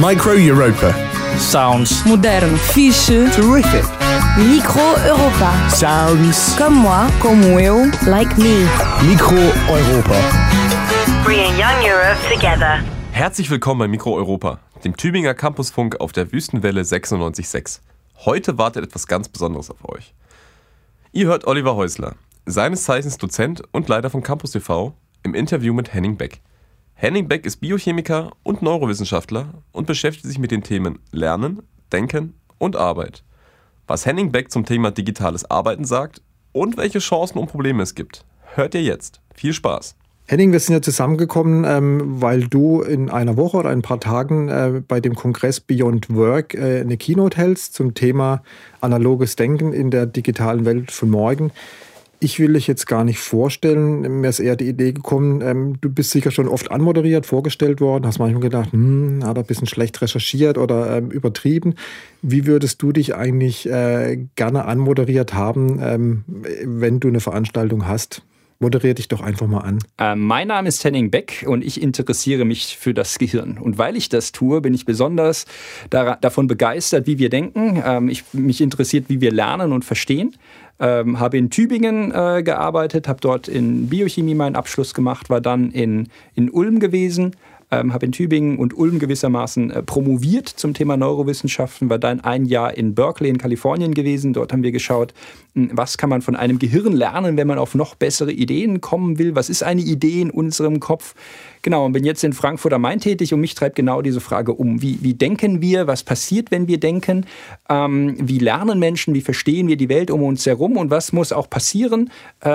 Micro Europa. Sounds Modern. Fiche. Terrific. Micro Europa. Sounds. Comme moi. Como eu. Like me. Micro Europa. Bringing young Europe together. Herzlich willkommen bei Micro Europa, dem Tübinger Campusfunk auf der Wüstenwelle 96.6. Heute wartet etwas ganz Besonderes auf euch. Ihr hört Oliver Häusler, seines Zeichens Dozent und Leiter von Campus TV, im Interview mit Henning Beck. Henning Beck ist Biochemiker und Neurowissenschaftler und beschäftigt sich mit den Themen Lernen, Denken und Arbeit. Was Henning Beck zum Thema digitales Arbeiten sagt und welche Chancen und Probleme es gibt, hört ihr jetzt. Viel Spaß! Henning, wir sind ja zusammengekommen, weil du in einer Woche oder ein paar Tagen bei dem Kongress Beyond Work eine Keynote hältst zum Thema analoges Denken in der digitalen Welt von morgen. Ich will dich jetzt gar nicht vorstellen, mir ist eher die Idee gekommen, du bist sicher schon oft anmoderiert, vorgestellt worden, hast manchmal gedacht, hat er ein bisschen schlecht recherchiert oder übertrieben. Wie würdest du dich eigentlich gerne anmoderiert haben, wenn du eine Veranstaltung hast? Moderier dich doch einfach mal an. Mein Name ist Henning Beck und ich interessiere mich für das Gehirn. Und weil ich das tue, bin ich besonders davon begeistert, wie wir denken. Mich interessiert, wie wir lernen und verstehen. Habe in Tübingen gearbeitet, habe dort in Biochemie meinen Abschluss gemacht, war dann in Ulm gewesen, habe in Tübingen und Ulm gewissermaßen promoviert zum Thema Neurowissenschaften, war dann ein Jahr in Berkeley in Kalifornien gewesen. Dort haben wir geschaut, was kann man von einem Gehirn lernen, wenn man auf noch bessere Ideen kommen will. Was ist eine Idee in unserem Kopf? Genau, und bin jetzt in Frankfurt am Main tätig und mich treibt genau diese Frage um. Wie denken wir? Was passiert, wenn wir denken? Wie lernen Menschen? Wie verstehen wir die Welt um uns herum? Und was muss auch passieren,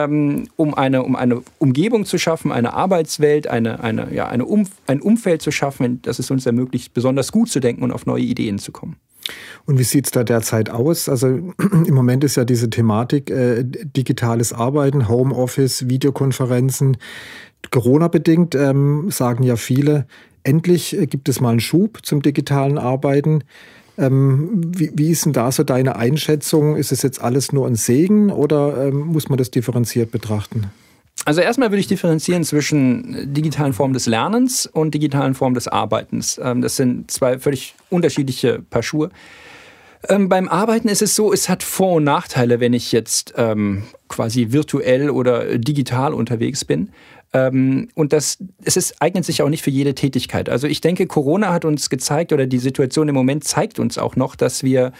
um eine Umgebung zu schaffen, eine Arbeitswelt, ein Umfeld zu schaffen, das es uns ermöglicht, besonders gut zu denken und auf neue Ideen zu kommen. Und wie sieht es da derzeit aus? Also im Moment ist ja diese Thematik digitales Arbeiten, Homeoffice, Videokonferenzen. Corona-bedingt sagen ja viele, endlich gibt es mal einen Schub zum digitalen Arbeiten. Wie ist denn da so deine Einschätzung? Ist es jetzt alles nur ein Segen oder muss man das differenziert betrachten? Also erstmal würde ich differenzieren zwischen digitalen Formen des Lernens und digitalen Formen des Arbeitens. Das sind zwei völlig unterschiedliche Paar Schuhe. Beim Arbeiten ist es so, es hat Vor- und Nachteile, wenn ich jetzt quasi virtuell oder digital unterwegs bin. Und eignet sich auch nicht für jede Tätigkeit. Also ich denke, Corona hat uns gezeigt, oder die Situation im Moment zeigt uns auch noch, dass wir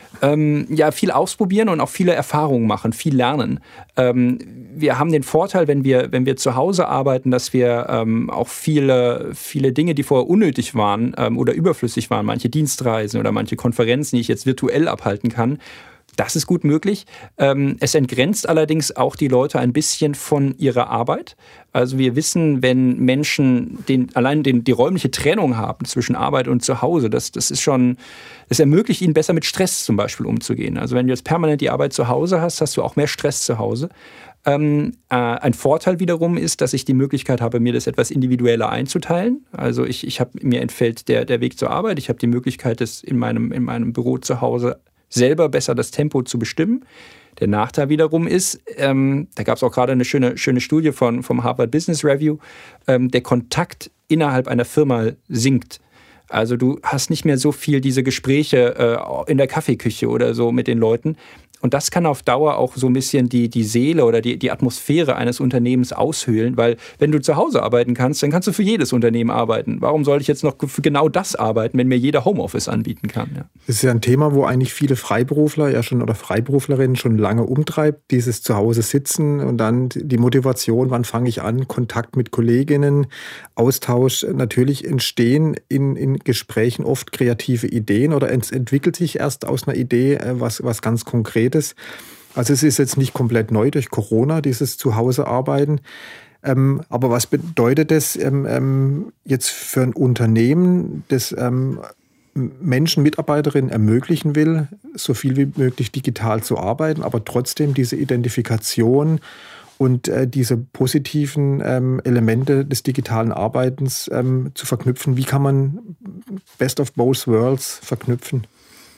viel ausprobieren und auch viele Erfahrungen machen, viel lernen. Wir haben den Vorteil, wenn wir zu Hause arbeiten, dass wir auch viele Dinge, die vorher unnötig waren oder überflüssig waren, manche Dienstreisen oder manche Konferenzen, die ich jetzt virtuell abhalten kann, das ist gut möglich. Es entgrenzt allerdings auch die Leute ein bisschen von ihrer Arbeit. Also wir wissen, wenn Menschen die räumliche Trennung haben zwischen Arbeit und Zuhause, das ermöglicht ihnen besser mit Stress zum Beispiel umzugehen. Also wenn du jetzt permanent die Arbeit zu Hause hast, hast du auch mehr Stress zu Hause. Ein Vorteil wiederum ist, dass ich die Möglichkeit habe, mir das etwas individueller einzuteilen. Also mir entfällt der Weg zur Arbeit. Ich habe die Möglichkeit, das in meinem Büro zu Hause selber besser das Tempo zu bestimmen. Der Nachteil wiederum ist, da gab es auch gerade eine schöne Studie vom Harvard Business Review, der Kontakt innerhalb einer Firma sinkt. Also du hast nicht mehr so viel diese Gespräche in der Kaffeeküche oder so mit den Leuten. Und das kann auf Dauer auch so ein bisschen die Seele oder die Atmosphäre eines Unternehmens aushöhlen, weil wenn du zu Hause arbeiten kannst, dann kannst du für jedes Unternehmen arbeiten. Warum soll ich jetzt noch für genau das arbeiten, wenn mir jeder Homeoffice anbieten kann? Ja. Das ist ja ein Thema, wo eigentlich viele Freiberufler oder Freiberuflerinnen schon lange umtreibt, dieses Zuhause sitzen und dann die Motivation, wann fange ich an, Kontakt mit Kolleginnen, Austausch. Natürlich entstehen in Gesprächen oft kreative Ideen oder es entwickelt sich erst aus einer Idee was ganz Konkretes. Also es ist jetzt nicht komplett neu durch Corona, dieses Zuhausearbeiten. Aber was bedeutet das jetzt für ein Unternehmen, das Menschen, Mitarbeiterinnen ermöglichen will, so viel wie möglich digital zu arbeiten, aber trotzdem diese Identifikation und diese positiven Elemente des digitalen Arbeitens zu verknüpfen? Wie kann man Best of Both Worlds verknüpfen?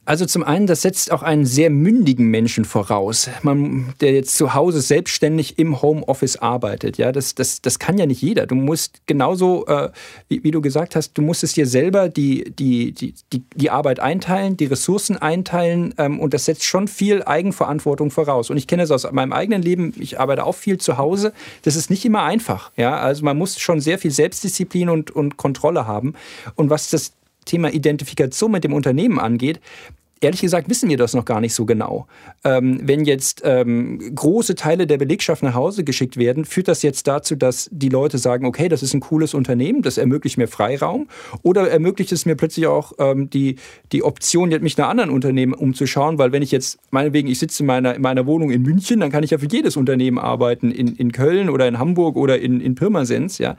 Also zum einen, das setzt auch einen sehr mündigen Menschen voraus, der jetzt zu Hause selbstständig im Homeoffice arbeitet. Ja, das kann ja nicht jeder. Du musst genauso, wie du gesagt hast, du musst es dir selber die Arbeit einteilen, die Ressourcen einteilen und das setzt schon viel Eigenverantwortung voraus. Und ich kenne das aus meinem eigenen Leben. Ich arbeite auch viel zu Hause. Das ist nicht immer einfach. Ja, also man muss schon sehr viel Selbstdisziplin und Kontrolle haben. Und was das Thema Identifikation mit dem Unternehmen angeht, ehrlich gesagt wissen wir das noch gar nicht so genau. Wenn jetzt große Teile der Belegschaft nach Hause geschickt werden, führt das jetzt dazu, dass die Leute sagen, okay, das ist ein cooles Unternehmen, das ermöglicht mir Freiraum, oder ermöglicht es mir plötzlich auch die Option, mich nach anderen Unternehmen umzuschauen, weil wenn ich jetzt, meinetwegen, ich sitze in meiner Wohnung in München, dann kann ich ja für jedes Unternehmen arbeiten, in Köln oder in Hamburg oder in Pirmasens, ja.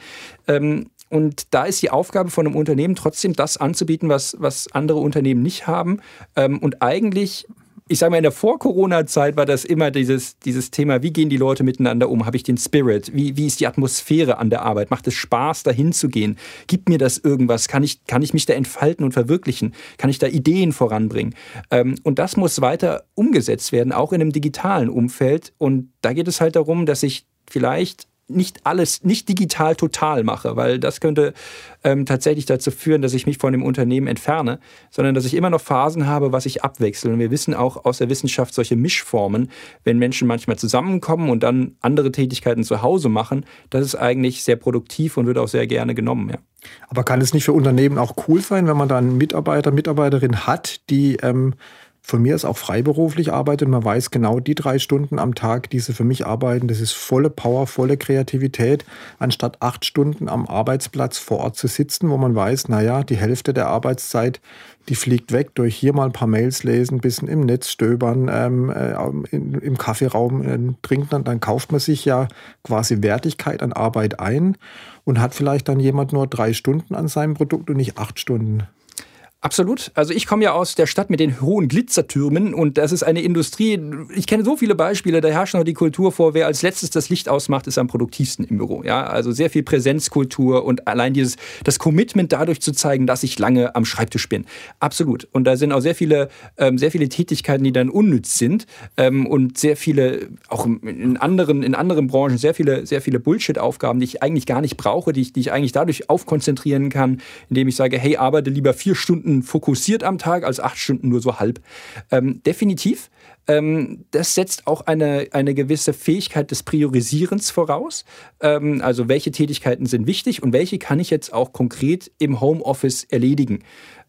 Und da ist die Aufgabe von einem Unternehmen trotzdem das anzubieten, was andere Unternehmen nicht haben. Und eigentlich, ich sage mal, in der Vor-Corona-Zeit war das immer dieses Thema, wie gehen die Leute miteinander um? Habe ich den Spirit? Wie ist die Atmosphäre an der Arbeit? Macht es Spaß, dahin zu gehen? Gibt mir das irgendwas? Kann ich mich da entfalten und verwirklichen? Kann ich da Ideen voranbringen? Und das muss weiter umgesetzt werden, auch in einem digitalen Umfeld. Und da geht es halt darum, dass ich vielleicht nicht digital total mache, weil das könnte tatsächlich dazu führen, dass ich mich von dem Unternehmen entferne, sondern dass ich immer noch Phasen habe, was ich abwechsle. Und wir wissen auch aus der Wissenschaft solche Mischformen, wenn Menschen manchmal zusammenkommen und dann andere Tätigkeiten zu Hause machen, das ist eigentlich sehr produktiv und wird auch sehr gerne genommen. Ja. Aber kann es nicht für Unternehmen auch cool sein, wenn man da einen Mitarbeiter, Mitarbeiterin hat, die von mir ist auch freiberuflich arbeitet. Man weiß genau, die 3 Stunden am Tag, die sie für mich arbeiten, das ist volle Power, volle Kreativität, anstatt 8 Stunden am Arbeitsplatz vor Ort zu sitzen, wo man weiß, naja, die Hälfte der Arbeitszeit, die fliegt weg durch hier mal ein paar Mails lesen, ein bisschen im Netz stöbern, im Kaffeeraum trinken. Dann kauft man sich ja quasi Wertigkeit an Arbeit ein und hat vielleicht dann jemand nur 3 Stunden an seinem Produkt und nicht 8 Stunden. Absolut. Also ich komme ja aus der Stadt mit den hohen Glitzertürmen und das ist eine Industrie, ich kenne so viele Beispiele, da herrscht noch die Kultur vor, wer als letztes das Licht ausmacht, ist am produktivsten im Büro. Ja? Also sehr viel Präsenzkultur und allein das Commitment dadurch zu zeigen, dass ich lange am Schreibtisch bin. Absolut. Und da sind auch sehr viele Tätigkeiten, die dann unnütz sind und sehr viele, auch in anderen Branchen, sehr viele Bullshit-Aufgaben, die ich eigentlich gar nicht brauche, die ich eigentlich dadurch aufkonzentrieren kann, indem ich sage, hey, arbeite lieber 4 Stunden fokussiert am Tag als 8 Stunden nur so halb. Definitiv. Das setzt auch eine gewisse Fähigkeit des Priorisierens voraus. Also welche Tätigkeiten sind wichtig und welche kann ich jetzt auch konkret im Homeoffice erledigen.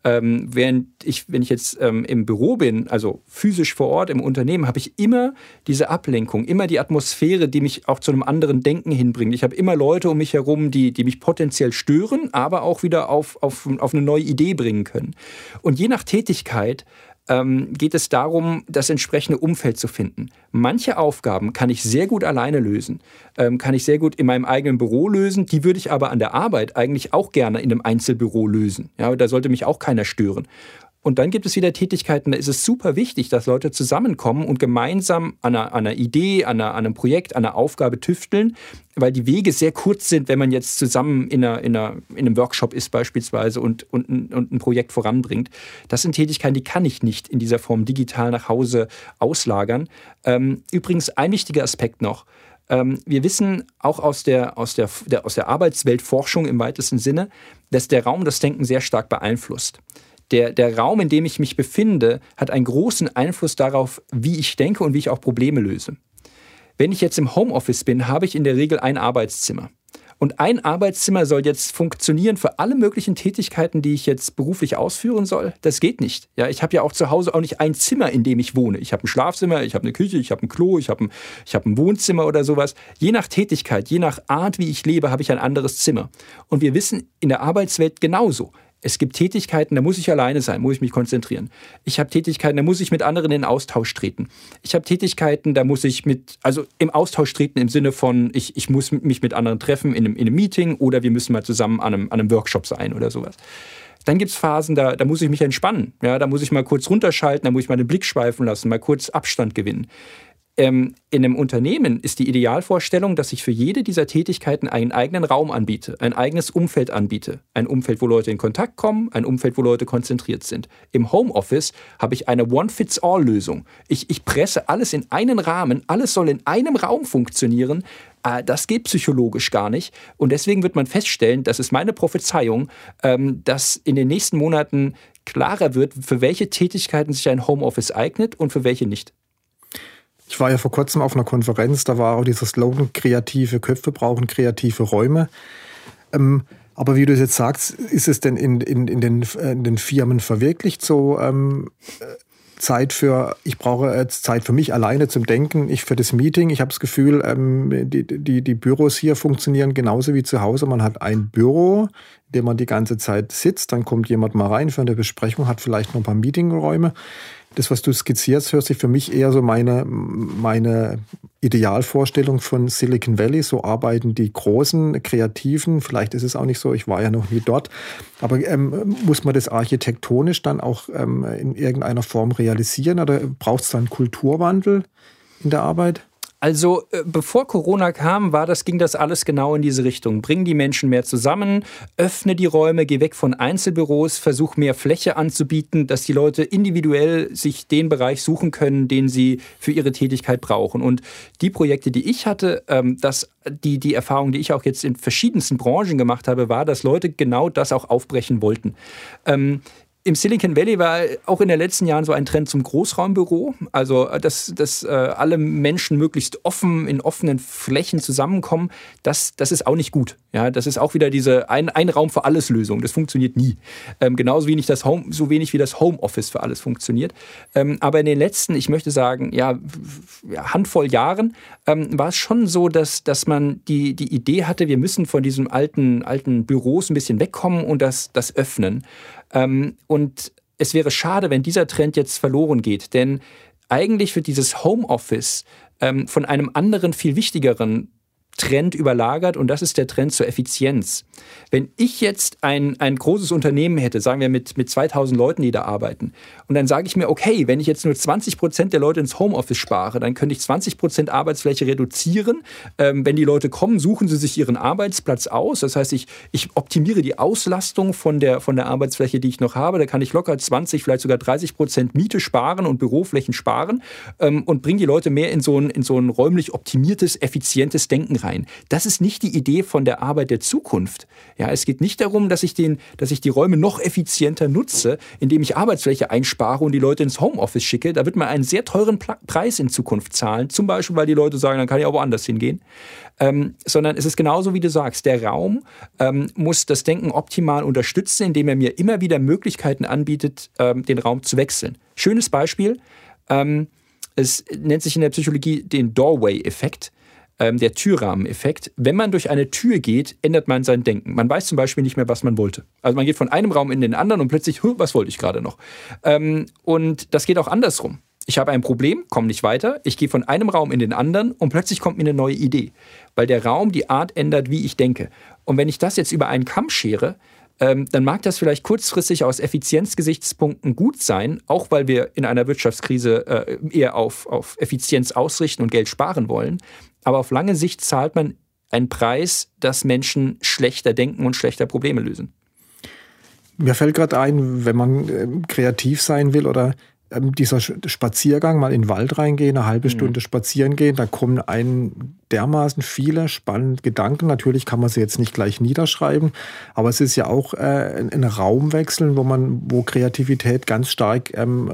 Wenn ich jetzt im Büro bin, also physisch vor Ort im Unternehmen, habe ich immer diese Ablenkung, immer die Atmosphäre, die mich auch zu einem anderen Denken hinbringt. Ich habe immer Leute um mich herum, die mich potenziell stören, aber auch wieder auf eine neue Idee bringen können. Und je nach Tätigkeit geht es darum, das entsprechende Umfeld zu finden. Manche Aufgaben kann ich sehr gut alleine lösen, kann ich sehr gut in meinem eigenen Büro lösen, die würde ich aber an der Arbeit eigentlich auch gerne in einem Einzelbüro lösen. Ja, da sollte mich auch keiner stören. Und dann gibt es wieder Tätigkeiten, da ist es super wichtig, dass Leute zusammenkommen und gemeinsam an einer Idee, an einem Projekt, an einer Aufgabe tüfteln, weil die Wege sehr kurz sind, wenn man jetzt zusammen in einem Workshop ist beispielsweise und ein Projekt voranbringt. Das sind Tätigkeiten, die kann ich nicht in dieser Form digital nach Hause auslagern. Übrigens ein wichtiger Aspekt noch. Wir wissen auch aus der Arbeitsweltforschung im weitesten Sinne, dass der Raum das Denken sehr stark beeinflusst. Der Raum, in dem ich mich befinde, hat einen großen Einfluss darauf, wie ich denke und wie ich auch Probleme löse. Wenn ich jetzt im Homeoffice bin, habe ich in der Regel ein Arbeitszimmer. Und ein Arbeitszimmer soll jetzt funktionieren für alle möglichen Tätigkeiten, die ich jetzt beruflich ausführen soll. Das geht nicht. Ja, ich habe ja auch zu Hause auch nicht ein Zimmer, in dem ich wohne. Ich habe ein Schlafzimmer, ich habe eine Küche, ich habe ein Klo, ich habe ein Wohnzimmer oder sowas. Je nach Tätigkeit, je nach Art, wie ich lebe, habe ich ein anderes Zimmer. Und wir wissen in der Arbeitswelt genauso. Es gibt Tätigkeiten, da muss ich alleine sein, muss ich mich konzentrieren. Ich habe Tätigkeiten, da muss ich mit anderen in Austausch treten. Ich habe Tätigkeiten, da muss ich im Austausch treten im Sinne von, ich muss mich mit anderen treffen in einem Meeting oder wir müssen mal zusammen an einem Workshop sein oder sowas. Dann gibt es Phasen, da muss ich mich entspannen. Ja, da muss ich mal kurz runterschalten, da muss ich mal den Blick schweifen lassen, mal kurz Abstand gewinnen. in einem Unternehmen ist die Idealvorstellung, dass ich für jede dieser Tätigkeiten einen eigenen Raum anbiete, ein eigenes Umfeld anbiete. Ein Umfeld, wo Leute in Kontakt kommen, ein Umfeld, wo Leute konzentriert sind. Im Homeoffice habe ich eine One-Fits-All-Lösung. Ich presse alles in einen Rahmen, alles soll in einem Raum funktionieren. Das geht psychologisch gar nicht. Und deswegen wird man feststellen, das ist meine Prophezeiung, dass in den nächsten Monaten klarer wird, für welche Tätigkeiten sich ein Homeoffice eignet und für welche nicht. Ich war ja vor kurzem auf einer Konferenz, da war auch dieser Slogan, kreative Köpfe brauchen kreative Räume. Aber wie du jetzt sagst, ist es denn in den Firmen verwirklicht so ich brauche jetzt Zeit für mich alleine zum Denken, ich für das Meeting. Ich habe das Gefühl, die Büros hier funktionieren genauso wie zu Hause. Man hat ein Büro, in dem man die ganze Zeit sitzt, dann kommt jemand mal rein für eine Besprechung, hat vielleicht noch ein paar Meetingräume. Das, was du skizzierst, hört sich für mich eher so meine Idealvorstellung von Silicon Valley. So arbeiten die großen Kreativen. Vielleicht ist es auch nicht so, ich war ja noch nie dort. Aber muss man das architektonisch dann auch in irgendeiner Form realisieren? Oder braucht es dann Kulturwandel in der Arbeit? Also bevor Corona kam, ging das alles genau in diese Richtung. Bring die Menschen mehr zusammen, öffne die Räume, geh weg von Einzelbüros, versuch mehr Fläche anzubieten, dass die Leute individuell sich den Bereich suchen können, den sie für ihre Tätigkeit brauchen. Und die Projekte, die ich hatte, die Erfahrung, die ich auch jetzt in verschiedensten Branchen gemacht habe, war, dass Leute genau das auch aufbrechen wollten. Im Silicon Valley war auch in den letzten Jahren so ein Trend zum Großraumbüro, also dass alle Menschen möglichst offen in offenen Flächen zusammenkommen. Das ist auch nicht gut. Ja, das ist auch wieder diese ein Raum für alles Lösung. Das funktioniert nie. Genauso wenig wie das Homeoffice für alles funktioniert. Aber in den letzten, ich möchte sagen, Handvoll Jahren war es schon so, dass man die Idee hatte, wir müssen von diesen alten Büros ein bisschen wegkommen und das öffnen. Und es wäre schade, wenn dieser Trend jetzt verloren geht, denn eigentlich wird dieses Homeoffice von einem anderen, viel wichtigeren Trend überlagert und das ist der Trend zur Effizienz. Wenn ich jetzt ein großes Unternehmen hätte, sagen wir mit 2000 Leuten, die da arbeiten, und dann sage ich mir, okay, wenn ich jetzt nur 20% der Leute ins Homeoffice spare, dann könnte ich 20% Arbeitsfläche reduzieren. Wenn die Leute kommen, suchen sie sich ihren Arbeitsplatz aus. Das heißt, ich optimiere die Auslastung von der Arbeitsfläche, die ich noch habe. Da kann ich locker 20, vielleicht sogar 30% Miete sparen und Büroflächen sparen und bringe die Leute mehr in so ein räumlich optimiertes, effizientes Denken rein. Das ist nicht die Idee von der Arbeit der Zukunft. Ja, es geht nicht darum, dass ich die Räume noch effizienter nutze, indem ich Arbeitsfläche einspare und die Leute ins Homeoffice schicke. Da wird man einen sehr teuren Preis in Zukunft zahlen. Zum Beispiel, weil die Leute sagen, dann kann ich auch woanders hingehen. Sondern es ist genauso, wie du sagst. Der Raum muss das Denken optimal unterstützen, indem er mir immer wieder Möglichkeiten anbietet, den Raum zu wechseln. Schönes Beispiel. Es nennt sich in der Psychologie den Doorway-Effekt. Der Türrahmeneffekt. Wenn man durch eine Tür geht, ändert man sein Denken. Man weiß zum Beispiel nicht mehr, was man wollte. Also man geht von einem Raum in den anderen und plötzlich, was wollte ich gerade noch? Und das geht auch andersrum. Ich habe ein Problem, komme nicht weiter, ich gehe von einem Raum in den anderen und plötzlich kommt mir eine neue Idee. Weil der Raum die Art ändert, wie ich denke. Und wenn ich das jetzt über einen Kamm schere, dann mag das vielleicht kurzfristig aus Effizienzgesichtspunkten gut sein, auch weil wir in einer Wirtschaftskrise eher auf Effizienz ausrichten und Geld sparen wollen. Aber auf lange Sicht zahlt man einen Preis, dass Menschen schlechter denken und schlechter Probleme lösen. Mir fällt gerade ein, wenn man kreativ sein will oder dieser Spaziergang, mal in den Wald reingehen, eine halbe Stunde spazieren gehen, da kommen einem dermaßen viele spannende Gedanken. Natürlich kann man sie jetzt nicht gleich niederschreiben, aber es ist ja auch ein Raumwechsel, wo Kreativität ganz stark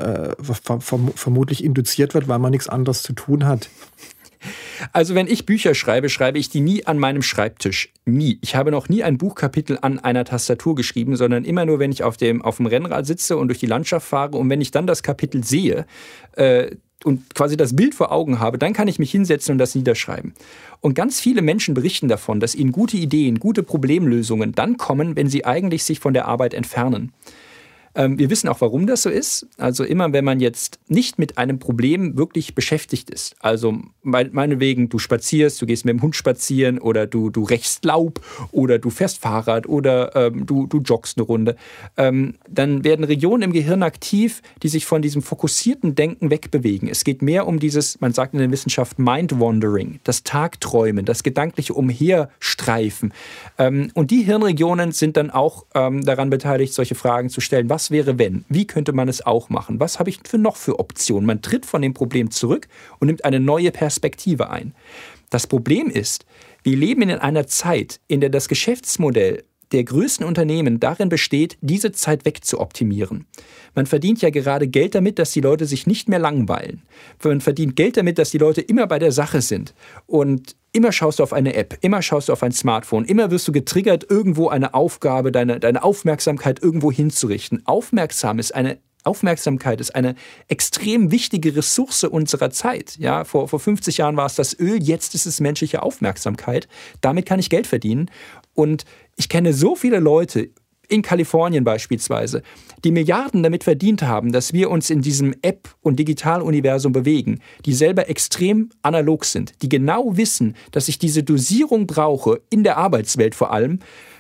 vermutlich induziert wird, weil man nichts anderes zu tun hat. Also wenn ich Bücher schreibe, schreibe ich die nie an meinem Schreibtisch. Nie. Ich habe noch nie ein Buchkapitel an einer Tastatur geschrieben, sondern immer nur, wenn ich auf dem Rennrad sitze und durch die Landschaft fahre. Und wenn ich dann das Kapitel sehe und quasi das Bild vor Augen habe, dann kann ich mich hinsetzen und das niederschreiben. Und ganz viele Menschen berichten davon, dass ihnen gute Ideen, gute Problemlösungen dann kommen, wenn sie eigentlich sich von der Arbeit entfernen. Wir wissen auch, warum das so ist. Also immer, wenn man jetzt nicht mit einem Problem wirklich beschäftigt ist, also meinetwegen, du spazierst, du gehst mit dem Hund spazieren oder du rächst Laub oder du fährst Fahrrad oder du joggst eine Runde, dann werden Regionen im Gehirn aktiv, die sich von diesem fokussierten Denken wegbewegen. Es geht mehr um dieses, man sagt in der Wissenschaft, Mind-Wandering, das Tagträumen, das gedankliche Umherstreifen. Und die Hirnregionen sind dann auch daran beteiligt, solche Fragen zu stellen. Was wäre, wenn? Wie könnte man es auch machen? Was habe ich noch für Optionen? Man tritt von dem Problem zurück und nimmt eine neue Perspektive ein. Das Problem ist, wir leben in einer Zeit, in der das Geschäftsmodell der größten Unternehmen darin besteht, diese Zeit wegzuoptimieren. Man verdient ja gerade Geld damit, dass die Leute sich nicht mehr langweilen. Man verdient Geld damit, dass die Leute immer bei der Sache sind. Und immer schaust du auf eine App, immer schaust du auf ein Smartphone, immer wirst du getriggert, irgendwo eine Aufgabe, deine Aufmerksamkeit irgendwo hinzurichten. Aufmerksamkeit ist eine extrem wichtige Ressource unserer Zeit. Ja, vor 50 Jahren war es das Öl, jetzt ist es menschliche Aufmerksamkeit. Damit kann ich Geld verdienen. Und ich kenne so viele Leute, in Kalifornien beispielsweise, die Milliarden damit verdient haben, dass wir uns in diesem App- und Digitaluniversum bewegen, die selber extrem analog sind, die genau wissen, dass ich diese Dosierung brauche, in der Arbeitswelt vor allem,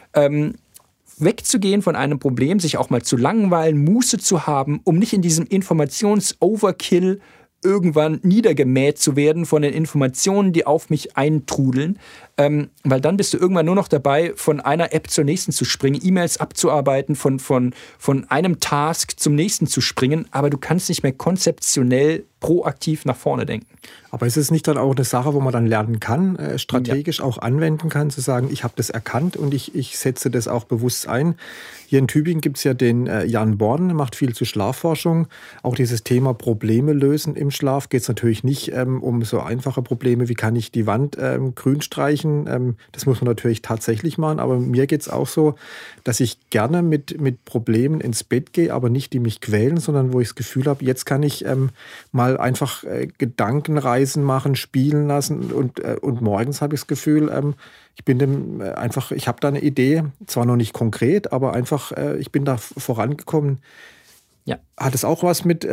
wegzugehen von einem Problem, sich auch mal zu langweilen, Muße zu haben, um nicht in diesem Informations-Overkill irgendwann niedergemäht zu werden von den Informationen, die auf mich eintrudeln, weil dann bist du irgendwann nur noch dabei, von einer App zur nächsten zu springen, E-Mails abzuarbeiten, von einem Task zum nächsten zu springen, aber du kannst nicht mehr konzeptionell proaktiv nach vorne denken. Aber ist es nicht dann auch eine Sache, wo man dann lernen kann, strategisch auch anwenden kann, zu sagen, ich habe das erkannt und ich setze das auch bewusst ein? Hier in Tübingen gibt es ja den Jan Born, der macht viel zu Schlafforschung. Auch dieses Thema Probleme lösen im Schlaf geht es natürlich nicht um so einfache Probleme, wie kann ich die Wand grün streichen. Das muss man natürlich tatsächlich machen, aber mir geht es auch so, dass ich gerne mit Problemen ins Bett gehe, aber nicht die mich quälen, sondern wo ich das Gefühl habe, jetzt kann ich mal einfach Gedankenreisen machen, spielen lassen und morgens habe ich das Gefühl, ich habe da eine Idee, zwar noch nicht konkret, aber einfach, ich bin da vorangekommen. Ja. Hat es auch was damit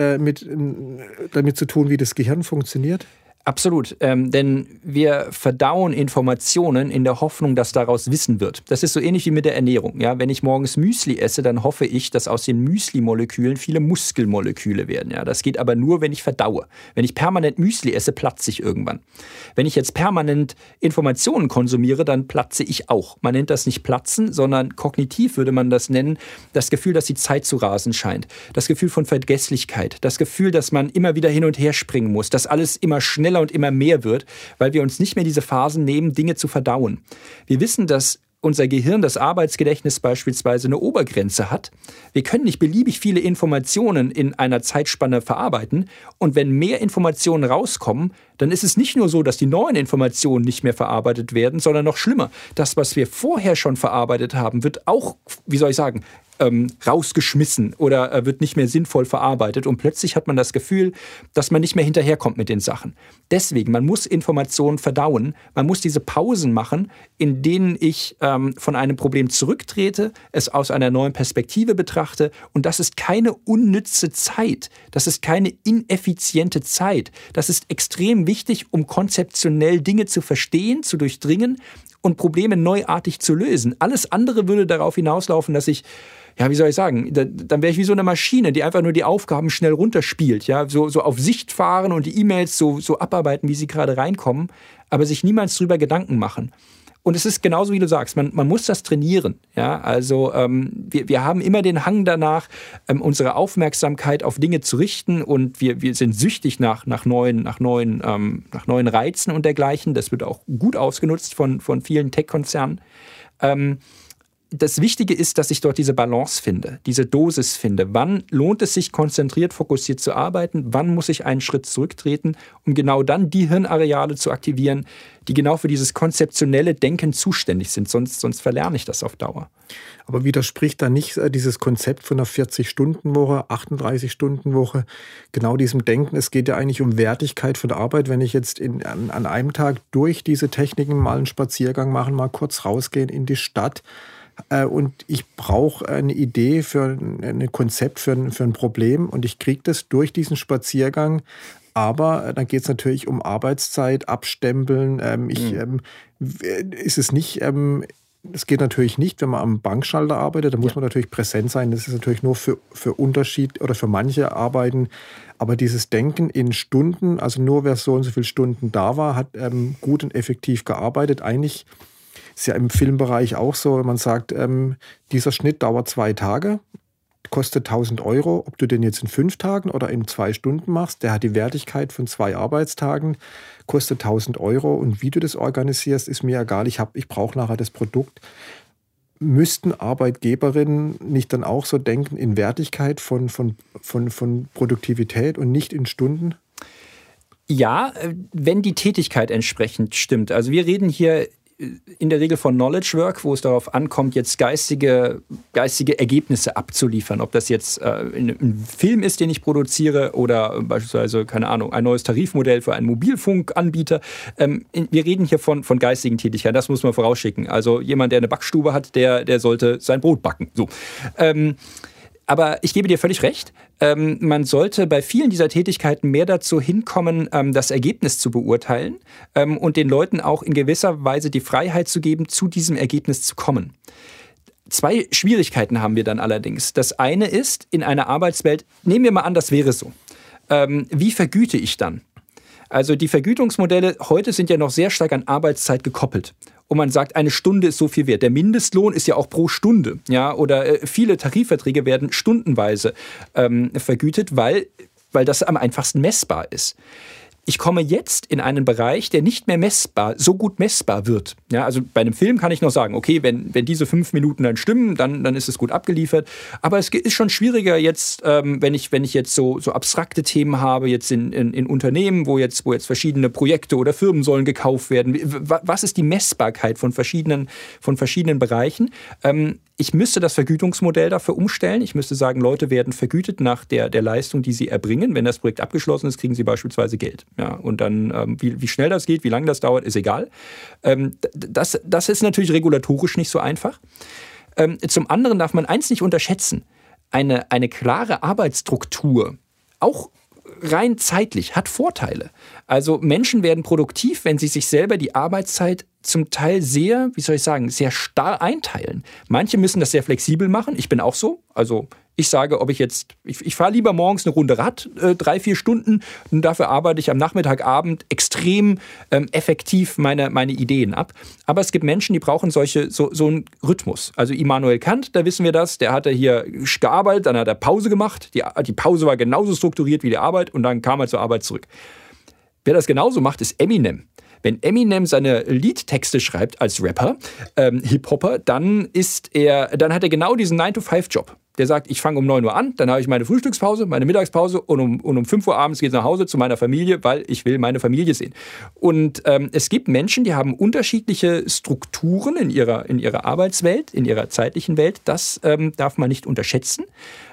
zu tun, wie das Gehirn funktioniert? Absolut, denn wir verdauen Informationen in der Hoffnung, dass daraus Wissen wird. Das ist so ähnlich wie mit der Ernährung. Ja? Wenn ich morgens Müsli esse, dann hoffe ich, dass aus den Müsli-Molekülen viele Muskelmoleküle werden. Ja? Das geht aber nur, wenn ich verdaue. Wenn ich permanent Müsli esse, platze ich irgendwann. Wenn ich jetzt permanent Informationen konsumiere, dann platze ich auch. Man nennt das nicht Platzen, sondern kognitiv würde man das nennen, das Gefühl, dass die Zeit zu rasen scheint. Das Gefühl von Vergesslichkeit. Das Gefühl, dass man immer wieder hin und her springen muss. Dass alles immer schneller und immer mehr wird, weil wir uns nicht mehr diese Phasen nehmen, Dinge zu verdauen. Wir wissen, dass unser Gehirn, das Arbeitsgedächtnis beispielsweise, eine Obergrenze hat. Wir können nicht beliebig viele Informationen in einer Zeitspanne verarbeiten. Und wenn mehr Informationen rauskommen, dann ist es nicht nur so, dass die neuen Informationen nicht mehr verarbeitet werden, sondern noch schlimmer. Das, was wir vorher schon verarbeitet haben, wird auch, rausgeschmissen oder wird nicht mehr sinnvoll verarbeitet und plötzlich hat man das Gefühl, dass man nicht mehr hinterherkommt mit den Sachen. Deswegen, man muss Informationen verdauen, man muss diese Pausen machen, in denen ich von einem Problem zurücktrete, es aus einer neuen Perspektive betrachte und das ist keine unnütze Zeit, das ist keine ineffiziente Zeit, das ist extrem wichtig, um konzeptionell Dinge zu verstehen, zu durchdringen und Probleme neuartig zu lösen. Alles andere würde darauf hinauslaufen, dass ich dann wäre ich wie so eine Maschine, die einfach nur die Aufgaben schnell runterspielt, ja, so auf Sicht fahren und die E-Mails so abarbeiten, wie sie gerade reinkommen, aber sich niemals drüber Gedanken machen. Und es ist genauso, wie du sagst, man muss das trainieren. Ja? Also wir haben immer den Hang danach, unsere Aufmerksamkeit auf Dinge zu richten und wir sind süchtig nach neuen Reizen und dergleichen. Das wird auch gut ausgenutzt von vielen Tech-Konzernen. Das Wichtige ist, dass ich dort diese Balance finde, diese Dosis finde. Wann lohnt es sich, konzentriert, fokussiert zu arbeiten? Wann muss ich einen Schritt zurücktreten, um genau dann die Hirnareale zu aktivieren, die genau für dieses konzeptionelle Denken zuständig sind? Sonst verlerne ich das auf Dauer. Aber widerspricht da nicht dieses Konzept von einer 40-Stunden-Woche, 38-Stunden-Woche, genau diesem Denken? Es geht ja eigentlich um Wertigkeit von der Arbeit. Wenn ich jetzt an einem Tag durch diese Techniken mal einen Spaziergang machen, mal kurz rausgehen in die Stadt, und ich brauche eine Idee für ein Konzept, für ein Problem und ich kriege das durch diesen Spaziergang. Aber dann geht es natürlich um Arbeitszeit, Abstempeln. Es geht natürlich nicht, wenn man am Bankschalter arbeitet, da muss man natürlich präsent sein. Das ist natürlich nur für Unterschied oder für manche Arbeiten. Aber dieses Denken in Stunden, also nur wer so und so viele Stunden da war, hat gut und effektiv gearbeitet. Eigentlich ist ja im Filmbereich auch so, wenn man sagt, dieser Schnitt dauert 2 Tage. Kostet 1.000 €, ob du den jetzt in 5 Tagen oder in 2 Stunden machst. Der hat die Wertigkeit von 2 Arbeitstagen, kostet 1.000 € und wie du das organisierst, ist mir egal. Ich brauche nachher das Produkt. Müssten Arbeitgeberinnen nicht dann auch so denken in Wertigkeit von Produktivität und nicht in Stunden? Ja, wenn die Tätigkeit entsprechend stimmt. Also wir reden hier in der Regel von Knowledge Work, wo es darauf ankommt, jetzt geistige Ergebnisse abzuliefern. Ob das jetzt ein Film ist, den ich produziere oder beispielsweise, keine Ahnung, ein neues Tarifmodell für einen Mobilfunkanbieter. Wir reden hier von geistigen Tätigkeiten, das muss man vorausschicken. Also jemand, der eine Backstube hat, der sollte sein Brot backen. So. Aber ich gebe dir völlig recht, man sollte bei vielen dieser Tätigkeiten mehr dazu hinkommen, das Ergebnis zu beurteilen und den Leuten auch in gewisser Weise die Freiheit zu geben, zu diesem Ergebnis zu kommen. 2 Schwierigkeiten haben wir dann allerdings. Das eine ist, in einer Arbeitswelt, nehmen wir mal an, das wäre so. Wie vergüte ich dann? Also die Vergütungsmodelle heute sind ja noch sehr stark an Arbeitszeit gekoppelt. Und man sagt, eine Stunde ist so viel wert. Der Mindestlohn ist ja auch pro Stunde. Ja? Oder viele Tarifverträge werden stundenweise vergütet, weil das am einfachsten messbar ist. Ich komme jetzt in einen Bereich, der nicht mehr so gut messbar wird. Ja, also bei einem Film kann ich noch sagen, okay, wenn diese 5 Minuten dann stimmen, dann ist es gut abgeliefert. Aber es ist schon schwieriger jetzt, wenn ich jetzt so abstrakte Themen habe, jetzt in Unternehmen, wo jetzt verschiedene Projekte oder Firmen sollen gekauft werden. Was ist die Messbarkeit von verschiedenen Bereichen? Ich müsste das Vergütungsmodell dafür umstellen. Ich müsste sagen, Leute werden vergütet nach der Leistung, die sie erbringen. Wenn das Projekt abgeschlossen ist, kriegen sie beispielsweise Geld. Ja, und dann, wie schnell das geht, wie lange das dauert, ist egal. Das ist natürlich regulatorisch nicht so einfach. Zum anderen darf man eins nicht unterschätzen. Eine klare Arbeitsstruktur, auch rein zeitlich, hat Vorteile. Also Menschen werden produktiv, wenn sie sich selber die Arbeitszeit zum Teil sehr starr einteilen. Manche müssen das sehr flexibel machen. Ich bin auch so. Also ich sage, ich fahre lieber morgens eine Runde Rad, 3-4 Stunden, und dafür arbeite ich am Nachmittagabend extrem effektiv meine Ideen ab. Aber es gibt Menschen, die brauchen so einen Rhythmus. Also Immanuel Kant, da wissen wir das, der hat hier gearbeitet, dann hat er Pause gemacht. Die Pause war genauso strukturiert wie die Arbeit und dann kam er zur Arbeit zurück. Wer das genauso macht, ist Eminem. Wenn Eminem seine Liedtexte schreibt als Rapper, Hip-Hopper, dann hat er genau diesen 9-to-5-Job. Der sagt, ich fange um 9 Uhr an, dann habe ich meine Frühstückspause, meine Mittagspause und um 5 Uhr abends geht es nach Hause zu meiner Familie, weil ich will meine Familie sehen. Und es gibt Menschen, die haben unterschiedliche Strukturen in ihrer Arbeitswelt, in ihrer zeitlichen Welt. Das darf man nicht unterschätzen.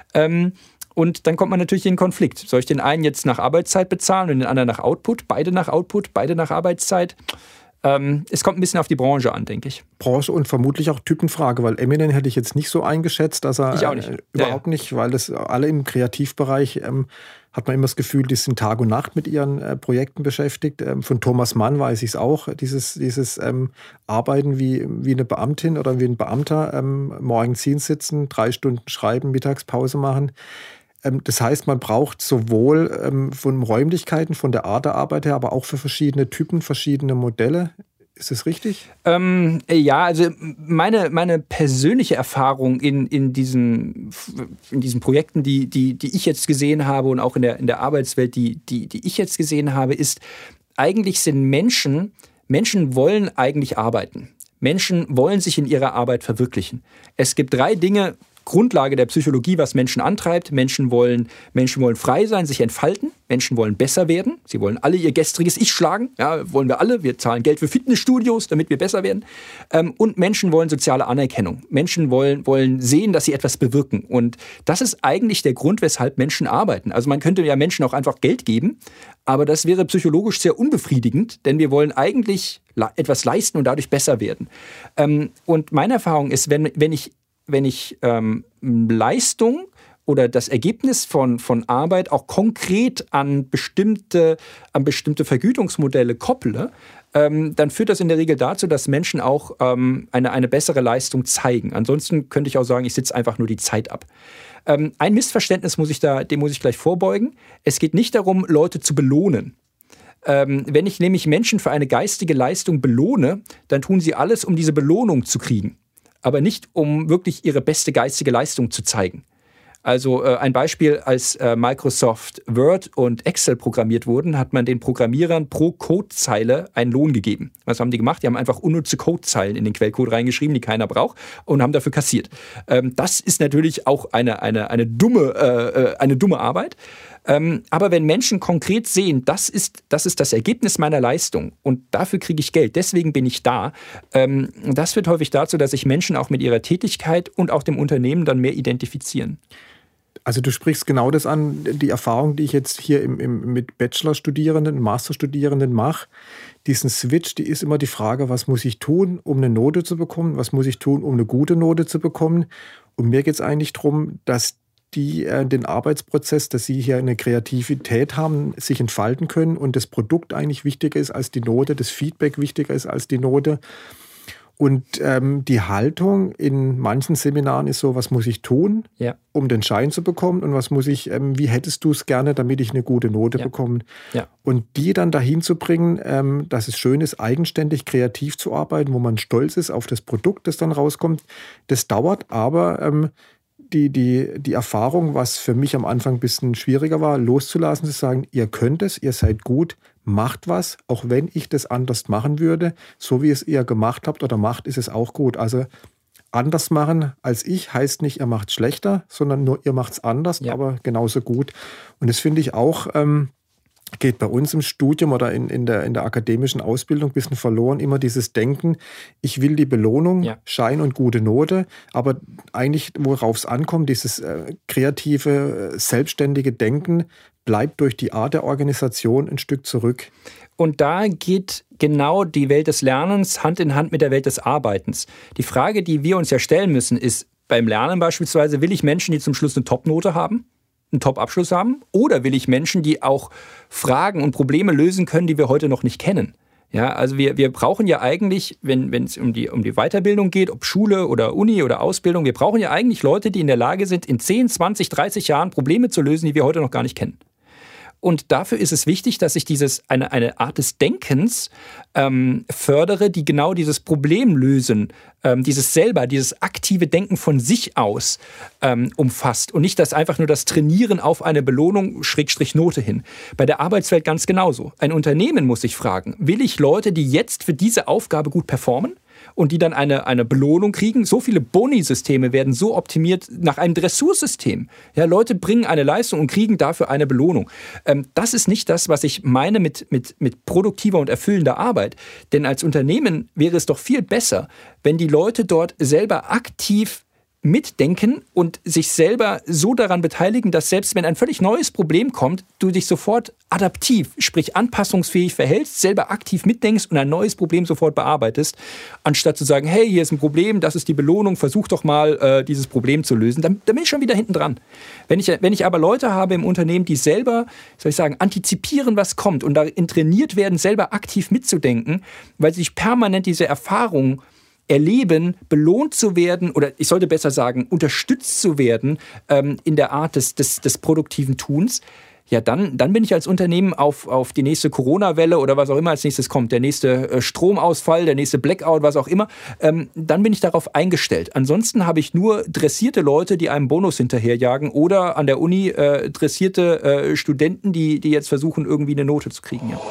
Und dann kommt man natürlich in den Konflikt. Soll ich den einen jetzt nach Arbeitszeit bezahlen und den anderen nach Output? Beide nach Output, beide nach Arbeitszeit? Es kommt ein bisschen auf die Branche an, denke ich. Branche und vermutlich auch Typenfrage, weil Eminem hätte ich jetzt nicht so eingeschätzt, dass er ich auch nicht. Überhaupt nicht, weil das alle im Kreativbereich hat man immer das Gefühl, die sind Tag und Nacht mit ihren Projekten beschäftigt. Von Thomas Mann weiß ich es auch, dieses Arbeiten wie eine Beamtin oder wie ein Beamter, morgens sitzen, 3 Stunden schreiben, Mittagspause machen. Das heißt, man braucht sowohl von Räumlichkeiten, von der Art der Arbeit her, aber auch für verschiedene Typen, verschiedene Modelle. Ist das richtig? Ja, also meine persönliche Erfahrung in diesen Projekten, die ich jetzt gesehen habe und auch in der Arbeitswelt, die ich jetzt gesehen habe, ist, eigentlich sind Menschen wollen eigentlich arbeiten. Menschen wollen sich in ihrer Arbeit verwirklichen. Es gibt 3 Dinge, Grundlage der Psychologie, was Menschen antreibt. Menschen wollen frei sein, sich entfalten. Menschen wollen besser werden. Sie wollen alle ihr gestriges Ich schlagen. Ja, wollen wir alle. Wir zahlen Geld für Fitnessstudios, damit wir besser werden. Und Menschen wollen soziale Anerkennung. Menschen wollen sehen, dass sie etwas bewirken. Und das ist eigentlich der Grund, weshalb Menschen arbeiten. Also man könnte ja Menschen auch einfach Geld geben, aber das wäre psychologisch sehr unbefriedigend, denn wir wollen eigentlich etwas leisten und dadurch besser werden. Und meine Erfahrung ist, wenn ich Leistung oder das Ergebnis von Arbeit auch konkret an bestimmte Vergütungsmodelle kopple, dann führt das in der Regel dazu, dass Menschen auch eine bessere Leistung zeigen. Ansonsten könnte ich auch sagen, ich sitze einfach nur die Zeit ab. Ein Missverständnis dem muss ich gleich vorbeugen. Es geht nicht darum, Leute zu belohnen. Wenn ich nämlich Menschen für eine geistige Leistung belohne, dann tun sie alles, um diese Belohnung zu kriegen, aber nicht, um wirklich ihre beste geistige Leistung zu zeigen. Also ein Beispiel, als Microsoft Word und Excel programmiert wurden, hat man den Programmierern pro Codezeile einen Lohn gegeben. Was haben die gemacht? Die haben einfach unnütze Codezeilen in den Quellcode reingeschrieben, die keiner braucht, und haben dafür kassiert. Das ist natürlich auch eine dumme Arbeit. Aber wenn Menschen konkret sehen, das ist das Ergebnis meiner Leistung und dafür kriege ich Geld, deswegen bin ich da, das führt häufig dazu, dass sich Menschen auch mit ihrer Tätigkeit und auch dem Unternehmen dann mehr identifizieren. Also du sprichst genau das an, die Erfahrung, die ich jetzt hier mit Bachelorstudierenden, Masterstudierenden mache. Diesen Switch, die ist immer die Frage, was muss ich tun, um eine Note zu bekommen, was muss ich tun, um eine gute Note zu bekommen. Und mir geht es eigentlich darum, dass die den Arbeitsprozess, dass sie hier eine Kreativität haben, sich entfalten können und das Produkt eigentlich wichtiger ist als die Note, das Feedback wichtiger ist als die Note. Und die Haltung in manchen Seminaren ist so, was muss ich tun, um den Schein zu bekommen und was muss ich, wie hättest du es gerne, damit ich eine gute Note bekomme. Ja. Und die dann dahin zu bringen, dass es schön ist, eigenständig kreativ zu arbeiten, wo man stolz ist auf das Produkt, das dann rauskommt, das dauert, aber die Erfahrung, was für mich am Anfang ein bisschen schwieriger war, loszulassen, zu sagen, ihr könnt es, ihr seid gut, macht was, auch wenn ich das anders machen würde, so wie es ihr gemacht habt oder macht, ist es auch gut. Also anders machen als ich heißt nicht, ihr macht schlechter, sondern nur ihr macht es anders, aber genauso gut. Und das finde ich auch, geht bei uns im Studium oder in der akademischen Ausbildung ein bisschen verloren, immer dieses Denken, ich will die Belohnung, Schein und gute Note, aber eigentlich, worauf es ankommt, dieses kreative, selbstständige Denken bleibt durch die Art der Organisation ein Stück zurück. Und da geht genau die Welt des Lernens Hand in Hand mit der Welt des Arbeitens. Die Frage, die wir uns ja stellen müssen, ist beim Lernen beispielsweise, will ich Menschen, die zum Schluss eine Top-Note haben? Einen Top-Abschluss haben? Oder will ich Menschen, die auch Fragen und Probleme lösen können, die wir heute noch nicht kennen? Ja, also wir brauchen ja eigentlich, wenn es um die Weiterbildung geht, ob Schule oder Uni oder Ausbildung, wir brauchen ja eigentlich Leute, die in der Lage sind, in 10, 20, 30 Jahren Probleme zu lösen, die wir heute noch gar nicht kennen. Und dafür ist es wichtig, dass ich eine Art des Denkens fördere, die genau dieses Problem lösen, dieses aktive Denken von sich aus umfasst und nicht einfach nur das Trainieren auf eine Belohnung / Note hin. Bei der Arbeitswelt ganz genauso. Ein Unternehmen muss sich fragen, will ich Leute, die jetzt für diese Aufgabe gut performen? Und die dann eine Belohnung kriegen. So viele Boni-Systeme werden so optimiert nach einem Dressursystem. Ja, Leute bringen eine Leistung und kriegen dafür eine Belohnung. Das ist nicht das, was ich meine mit produktiver und erfüllender Arbeit. Denn als Unternehmen wäre es doch viel besser, wenn die Leute dort selber aktiv mitdenken und sich selber so daran beteiligen, dass selbst wenn ein völlig neues Problem kommt, du dich sofort adaptiv, sprich anpassungsfähig verhältst, selber aktiv mitdenkst und ein neues Problem sofort bearbeitest, anstatt zu sagen, hey, hier ist ein Problem, das ist die Belohnung, versuch doch mal dieses Problem zu lösen. Dann bin ich schon wieder hinten dran. Wenn ich aber Leute habe im Unternehmen, die selber, antizipieren, was kommt und darin trainiert werden, selber aktiv mitzudenken, weil sie sich permanent diese Erfahrung erleben, belohnt zu werden oder ich sollte besser sagen, unterstützt zu werden in der Art des produktiven Tuns, ja, dann bin ich als Unternehmen auf die nächste Corona-Welle oder was auch immer als nächstes kommt, der nächste Stromausfall, der nächste Blackout, was auch immer, dann bin ich darauf eingestellt. Ansonsten habe ich nur dressierte Leute, die einem Bonus hinterherjagen oder an der Uni dressierte Studenten, die jetzt versuchen, irgendwie eine Note zu kriegen. Ja.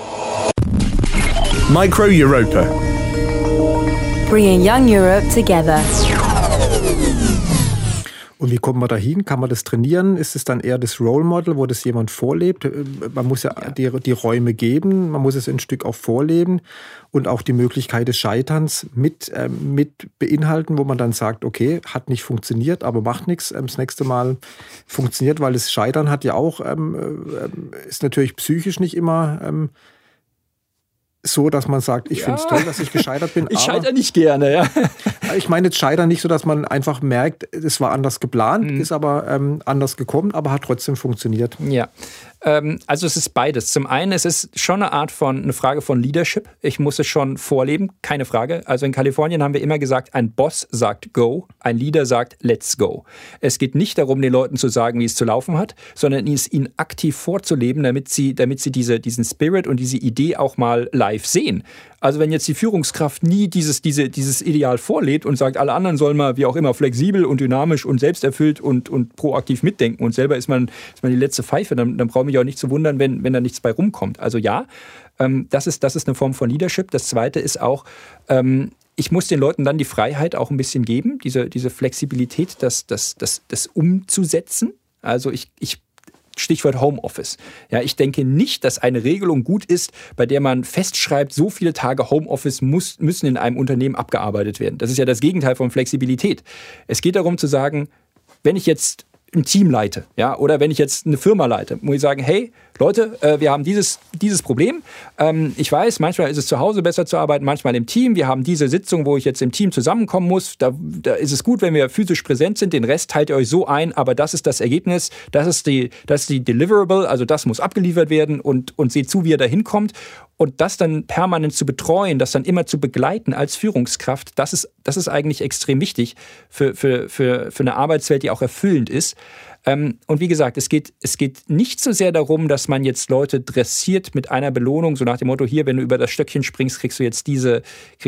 Micro Europa. Bringing Young Europe together. Und wie kommt man dahin? Kann man das trainieren? Ist es dann eher das Role Model, wo das jemand vorlebt? Man muss ja die Räume geben, man muss es ein Stück auch vorleben und auch die Möglichkeit des Scheiterns mit beinhalten, wo man dann sagt, okay, hat nicht funktioniert, aber macht nichts, das nächste Mal funktioniert, weil das Scheitern hat ja auch, ist natürlich psychisch nicht immer so, dass man sagt, ich finde es toll, dass ich gescheitert bin. Ich scheitere nicht gerne, ja. Ich meine jetzt Scheitern nicht so, dass man einfach merkt, es war anders geplant, ist aber anders gekommen, aber hat trotzdem funktioniert. Ja, also es ist beides. Zum einen ist es schon eine Frage von Leadership. Ich muss es schon vorleben, keine Frage. Also in Kalifornien haben wir immer gesagt, ein Boss sagt go, ein Leader sagt let's go. Es geht nicht darum, den Leuten zu sagen, wie es zu laufen hat, sondern es ihnen aktiv vorzuleben, damit sie diesen Spirit und diese Idee auch mal live sehen. Also wenn jetzt die Führungskraft nie dieses Ideal vorlebt und sagt, alle anderen sollen mal, wie auch immer, flexibel und dynamisch und selbsterfüllt und proaktiv mitdenken und selber ist man die letzte Pfeife, dann brauche ich mich auch nicht zu wundern, wenn da nichts bei rumkommt. Also ja, das ist eine Form von Leadership. Das Zweite ist auch, ich muss den Leuten dann die Freiheit auch ein bisschen geben, diese Flexibilität, das umzusetzen. Also Stichwort Homeoffice. Ja, ich denke nicht, dass eine Regelung gut ist, bei der man festschreibt, so viele Tage Homeoffice müssen in einem Unternehmen abgearbeitet werden. Das ist ja das Gegenteil von Flexibilität. Es geht darum zu sagen, wenn ich jetzt ein Team leite, ja, oder wenn ich jetzt eine Firma leite, muss ich sagen, hey, Leute, wir haben dieses Problem. Ich weiß, manchmal ist es zu Hause besser zu arbeiten, manchmal im Team. Wir haben diese Sitzung, wo ich jetzt im Team zusammenkommen muss. Da ist es gut, wenn wir physisch präsent sind. Den Rest teilt ihr euch so ein, aber das ist das Ergebnis. Das ist die Deliverable, also das muss abgeliefert werden und seht zu, wie ihr da hinkommt. Und das dann permanent zu betreuen, das dann immer zu begleiten als Führungskraft, das ist eigentlich extrem wichtig für eine Arbeitswelt, die auch erfüllend ist. Und wie gesagt, es geht nicht so sehr darum, dass man jetzt Leute dressiert mit einer Belohnung, so nach dem Motto, hier, wenn du über das Stöckchen springst, kriegst du jetzt dieses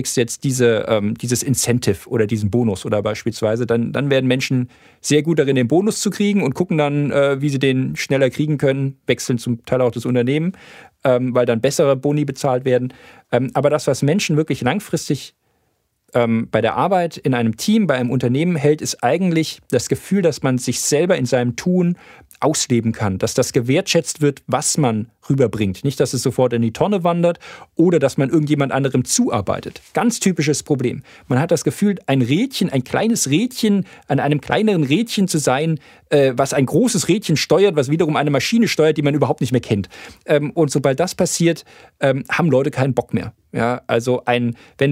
Incentive oder diesen Bonus oder beispielsweise. Dann werden Menschen sehr gut darin, den Bonus zu kriegen und gucken dann, wie sie den schneller kriegen können, wechseln zum Teil auch das Unternehmen, weil dann bessere Boni bezahlt werden. Aber das, was Menschen wirklich langfristig bei der Arbeit in einem Team, bei einem Unternehmen hält, ist eigentlich das Gefühl, dass man sich selber in seinem Tun ausleben kann, dass das gewertschätzt wird, was man rüberbringt. Nicht, dass es sofort in die Tonne wandert oder dass man irgendjemand anderem zuarbeitet. Ganz typisches Problem. Man hat das Gefühl, ein kleines Rädchen an einem kleineren Rädchen zu sein, was ein großes Rädchen steuert, was wiederum eine Maschine steuert, die man überhaupt nicht mehr kennt. Und sobald das passiert, haben Leute keinen Bock mehr. Ja, also wenn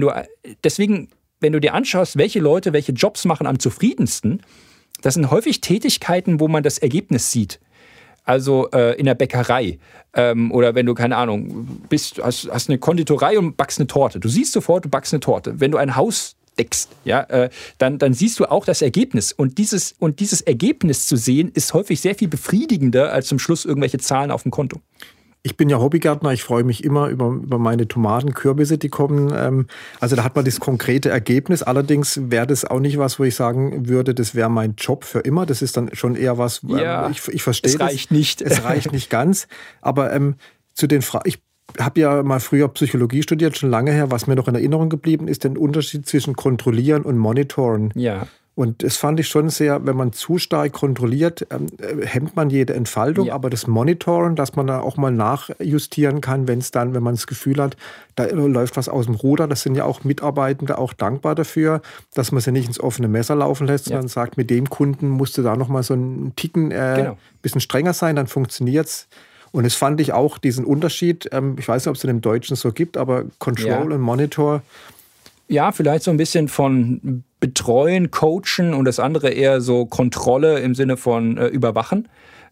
du dir anschaust, welche Leute welche Jobs machen am zufriedensten, das sind häufig Tätigkeiten, wo man das Ergebnis sieht. Also in der Bäckerei oder wenn du, keine Ahnung, hast eine Konditorei und backst eine Torte. Du siehst sofort, du backst eine Torte. Wenn du ein Haus deckst, ja, dann siehst du auch das Ergebnis. Und dieses Ergebnis zu sehen, ist häufig sehr viel befriedigender als zum Schluss irgendwelche Zahlen auf dem Konto. Ich bin ja Hobbygärtner, ich freue mich immer über meine Tomaten, Kürbisse, die kommen. Also da hat man das konkrete Ergebnis. Allerdings wäre das auch nicht was, wo ich sagen würde, das wäre mein Job für immer. Das ist dann schon eher was, ich verstehe das. Es reicht nicht. Es reicht nicht ganz. Aber zu den Fragen, ich habe ja mal früher Psychologie studiert, schon lange her. Was mir noch in Erinnerung geblieben ist, der Unterschied zwischen kontrollieren und monitoren. Ja. Und das fand ich schon sehr, wenn man zu stark kontrolliert, hemmt man jede Entfaltung. Ja. Aber das Monitoren, dass man da auch mal nachjustieren kann, wenn man das Gefühl hat, da läuft was aus dem Ruder. Das sind ja auch Mitarbeitende auch dankbar dafür, dass man sie nicht ins offene Messer laufen lässt, sondern sagt, mit dem Kunden musst du da noch mal so einen Ticken bisschen strenger sein, dann funktioniert's. Und das fand ich auch, diesen Unterschied, ich weiß nicht, ob es in dem Deutschen so gibt, aber Control und Monitor. Ja, vielleicht so ein bisschen von Betreuen, Coachen und das andere eher so Kontrolle im Sinne von Überwachen.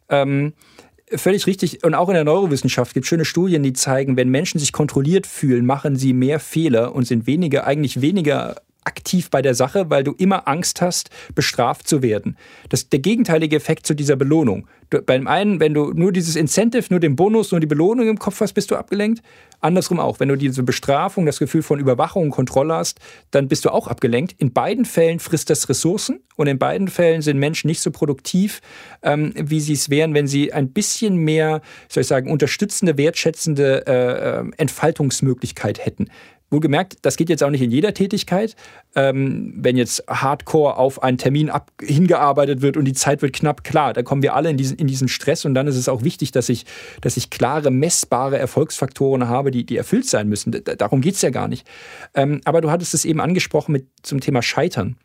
Völlig richtig. Und auch in der Neurowissenschaft gibt es schöne Studien, die zeigen, wenn Menschen sich kontrolliert fühlen, machen sie mehr Fehler und sind eigentlich weniger aktiv bei der Sache, weil du immer Angst hast, bestraft zu werden. Das ist der gegenteilige Effekt zu dieser Belohnung. Beim einen, wenn du nur dieses Incentive, nur den Bonus, nur die Belohnung im Kopf hast, bist du abgelenkt. Andersrum auch. Wenn du diese Bestrafung, das Gefühl von Überwachung und Kontrolle hast, dann bist du auch abgelenkt. In beiden Fällen frisst das Ressourcen und in beiden Fällen sind Menschen nicht so produktiv, wie sie es wären, wenn sie ein bisschen mehr, unterstützende, wertschätzende Entfaltungsmöglichkeit hätten. Wohlgemerkt, das geht jetzt auch nicht in jeder Tätigkeit. Wenn jetzt hardcore auf einen Termin hingearbeitet wird und die Zeit wird knapp, klar, da kommen wir alle in diesen Stress und dann ist es auch wichtig, dass ich klare, messbare Erfolgsfaktoren habe, die erfüllt sein müssen. Darum geht es ja gar nicht. Aber du hattest es eben angesprochen zum Thema Scheitern.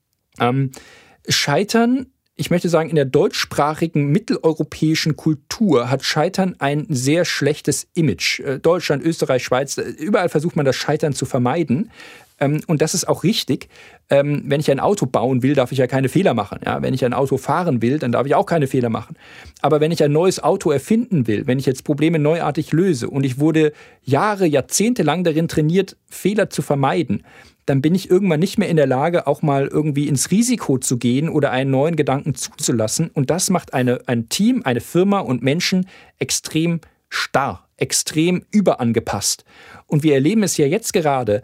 Scheitern, ich möchte sagen, in der deutschsprachigen mitteleuropäischen Kultur hat Scheitern ein sehr schlechtes Image. Deutschland, Österreich, Schweiz, überall versucht man das Scheitern zu vermeiden. Und das ist auch richtig. Wenn ich ein Auto bauen will, darf ich ja keine Fehler machen. Ja, wenn ich ein Auto fahren will, dann darf ich auch keine Fehler machen. Aber wenn ich ein neues Auto erfinden will, wenn ich jetzt Probleme neuartig löse und ich wurde Jahrzehnte lang darin trainiert, Fehler zu vermeiden, dann bin ich irgendwann nicht mehr in der Lage, auch mal irgendwie ins Risiko zu gehen oder einen neuen Gedanken zuzulassen. Und das macht ein Team, eine Firma und Menschen extrem starr, extrem überangepasst. Und wir erleben es ja jetzt gerade,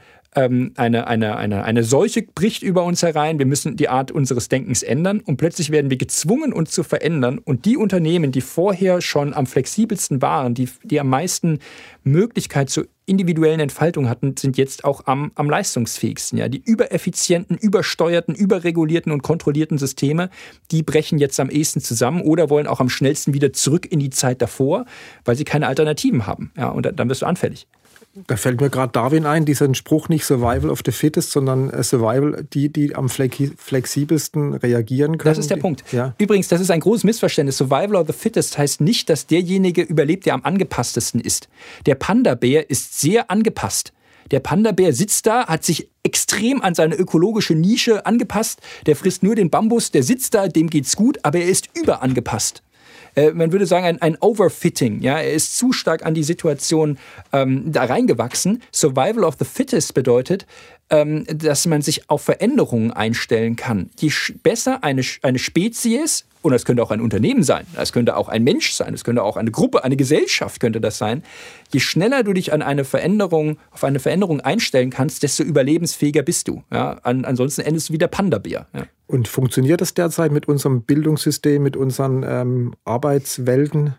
eine Seuche bricht über uns herein, wir müssen die Art unseres Denkens ändern und plötzlich werden wir gezwungen, uns zu verändern. Und die Unternehmen, die vorher schon am flexibelsten waren, die am meisten Möglichkeit zur individuellen Entfaltung hatten, sind jetzt auch am leistungsfähigsten. Ja, die übereffizienten, übersteuerten, überregulierten und kontrollierten Systeme, die brechen jetzt am ehesten zusammen oder wollen auch am schnellsten wieder zurück in die Zeit davor, weil sie keine Alternativen haben. Ja, und dann wirst du anfällig. Da fällt mir gerade Darwin ein, diesen Spruch, nicht Survival of the Fittest, sondern Survival, die am flexibelsten reagieren können. Das ist der Punkt. Ja. Übrigens, das ist ein großes Missverständnis. Survival of the Fittest heißt nicht, dass derjenige überlebt, der am angepasstesten ist. Der Panda-Bär ist sehr angepasst. Der Panda-Bär sitzt da, hat sich extrem an seine ökologische Nische angepasst. Der frisst nur den Bambus, der sitzt da, dem geht's gut, aber er ist überangepasst. Man würde sagen, ein Overfitting. Ja? Er ist zu stark an die Situation da reingewachsen. Survival of the Fittest bedeutet, dass man sich auf Veränderungen einstellen kann. Je besser eine Spezies, und das könnte auch ein Unternehmen sein, das könnte auch ein Mensch sein, das könnte auch eine Gruppe, eine Gesellschaft könnte das sein, je schneller du dich auf eine Veränderung einstellen kannst, desto überlebensfähiger bist du. Ja? Ansonsten endest du wie der Panda-Bär. Ja? Und funktioniert das derzeit mit unserem Bildungssystem, mit unseren Arbeitswelten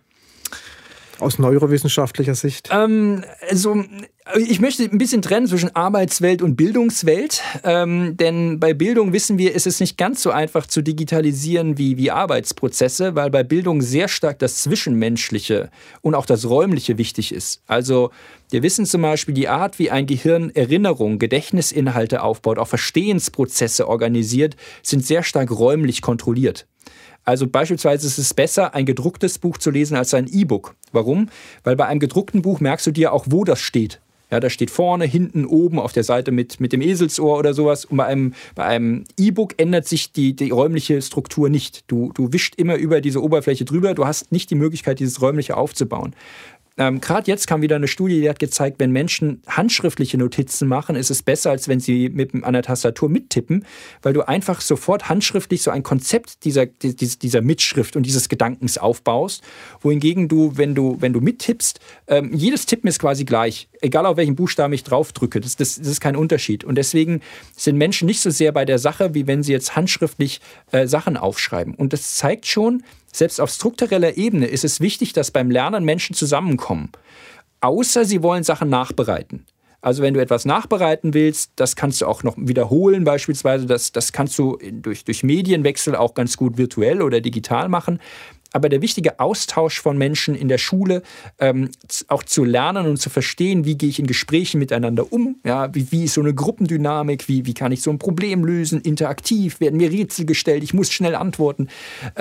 aus neurowissenschaftlicher Sicht? Also ich möchte ein bisschen trennen zwischen Arbeitswelt und Bildungswelt, denn bei Bildung wissen wir, ist es nicht ganz so einfach zu digitalisieren wie Arbeitsprozesse, weil bei Bildung sehr stark das Zwischenmenschliche und auch das Räumliche wichtig ist. Also wir wissen zum Beispiel, die Art, wie ein Gehirn Erinnerung, Gedächtnisinhalte aufbaut, auch Verstehensprozesse organisiert, sind sehr stark räumlich kontrolliert. Also beispielsweise ist es besser, ein gedrucktes Buch zu lesen als ein E-Book. Warum? Weil bei einem gedruckten Buch merkst du dir auch, wo das steht. Ja, das steht vorne, hinten, oben auf der Seite mit dem Eselsohr oder sowas. Und bei einem E-Book ändert sich die räumliche Struktur nicht. Du wischst immer über diese Oberfläche drüber. Du hast nicht die Möglichkeit, dieses Räumliche aufzubauen. Gerade jetzt kam wieder eine Studie, die hat gezeigt, wenn Menschen handschriftliche Notizen machen, ist es besser, als wenn sie an der Tastatur mittippen, weil du einfach sofort handschriftlich so ein Konzept dieser Mitschrift und dieses Gedankens aufbaust, wohingegen du, wenn du mittippst, jedes Tippen ist quasi gleich, egal auf welchen Buchstaben ich draufdrücke, das ist kein Unterschied. Und deswegen sind Menschen nicht so sehr bei der Sache, wie wenn sie jetzt handschriftlich Sachen aufschreiben. Und das zeigt schon, selbst auf struktureller Ebene ist es wichtig, dass beim Lernen Menschen zusammenkommen. Außer sie wollen Sachen nachbereiten. Also wenn du etwas nachbereiten willst, das kannst du auch noch wiederholen beispielsweise. Das kannst du durch Medienwechsel auch ganz gut virtuell oder digital machen. Aber der wichtige Austausch von Menschen in der Schule, auch zu lernen und zu verstehen, wie gehe ich in Gesprächen miteinander um, ja, wie ist so eine Gruppendynamik, wie kann ich so ein Problem lösen, interaktiv, werden mir Rätsel gestellt, ich muss schnell antworten.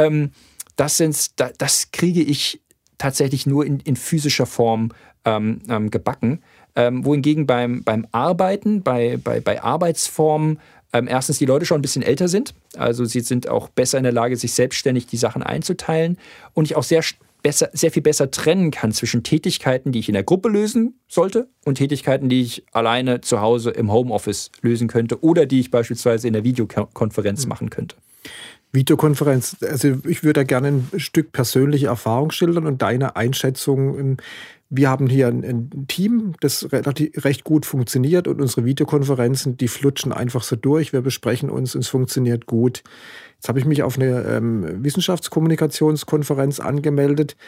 Das kriege ich tatsächlich nur in physischer Form gebacken. Wohingegen beim Arbeiten, bei Arbeitsformen, erstens die Leute schon ein bisschen älter sind. Also sie sind auch besser in der Lage, sich selbstständig die Sachen einzuteilen. Und ich auch sehr viel besser trennen kann zwischen Tätigkeiten, die ich in der Gruppe lösen sollte und Tätigkeiten, die ich alleine zu Hause im Homeoffice lösen könnte oder die ich beispielsweise in der Videokonferenz machen könnte. Videokonferenz, also ich würde da gerne ein Stück persönliche Erfahrung schildern und deine Einschätzung. Wir haben hier ein Team, das recht gut funktioniert und unsere Videokonferenzen, die flutschen einfach so durch. Wir besprechen uns und es funktioniert gut. Jetzt habe ich mich auf eine Wissenschaftskommunikationskonferenz angemeldet,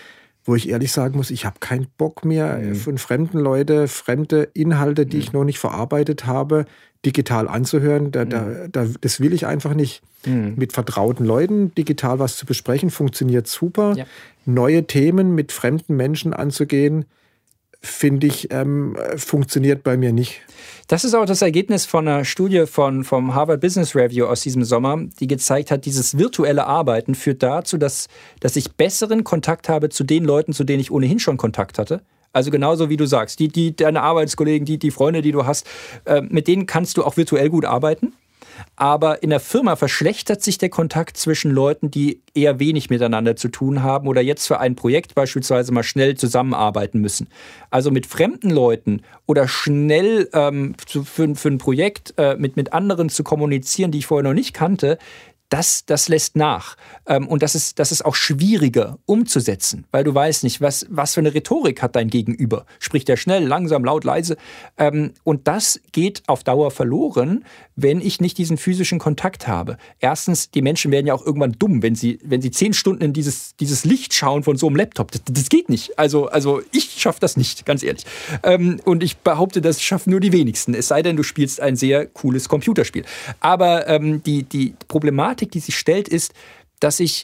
wo ich ehrlich sagen muss, ich habe keinen Bock mehr von fremden Leuten, fremde Inhalte, die ich noch nicht verarbeitet habe, digital anzuhören. Das will ich einfach nicht. Mit vertrauten Leuten digital was zu besprechen, funktioniert super. Ja. Neue Themen mit fremden Menschen anzugehen, finde ich, funktioniert bei mir nicht. Das ist auch das Ergebnis von einer Studie vom Harvard Business Review aus diesem Sommer, die gezeigt hat, dieses virtuelle Arbeiten führt dazu, dass ich besseren Kontakt habe zu den Leuten, zu denen ich ohnehin schon Kontakt hatte. Also genauso wie du sagst, deine Arbeitskollegen, die Freunde, die du hast, mit denen kannst du auch virtuell gut arbeiten. Aber in der Firma verschlechtert sich der Kontakt zwischen Leuten, die eher wenig miteinander zu tun haben oder jetzt für ein Projekt beispielsweise mal schnell zusammenarbeiten müssen. Also mit fremden Leuten oder schnell für ein Projekt mit anderen zu kommunizieren, die ich vorher noch nicht kannte, das lässt nach. Und das ist auch schwieriger umzusetzen, weil du weißt nicht, was für eine Rhetorik hat dein Gegenüber. Spricht er schnell, langsam, laut, leise? Und das geht auf Dauer verloren, wenn ich nicht diesen physischen Kontakt habe. Erstens, die Menschen werden ja auch irgendwann dumm, wenn sie 10 Stunden in dieses Licht schauen von so einem Laptop. Das geht nicht. Also ich schaffe das nicht, ganz ehrlich. Und ich behaupte, das schaffen nur die wenigsten. Es sei denn, du spielst ein sehr cooles Computerspiel. Aber die Problematik, die sich stellt, ist, dass ich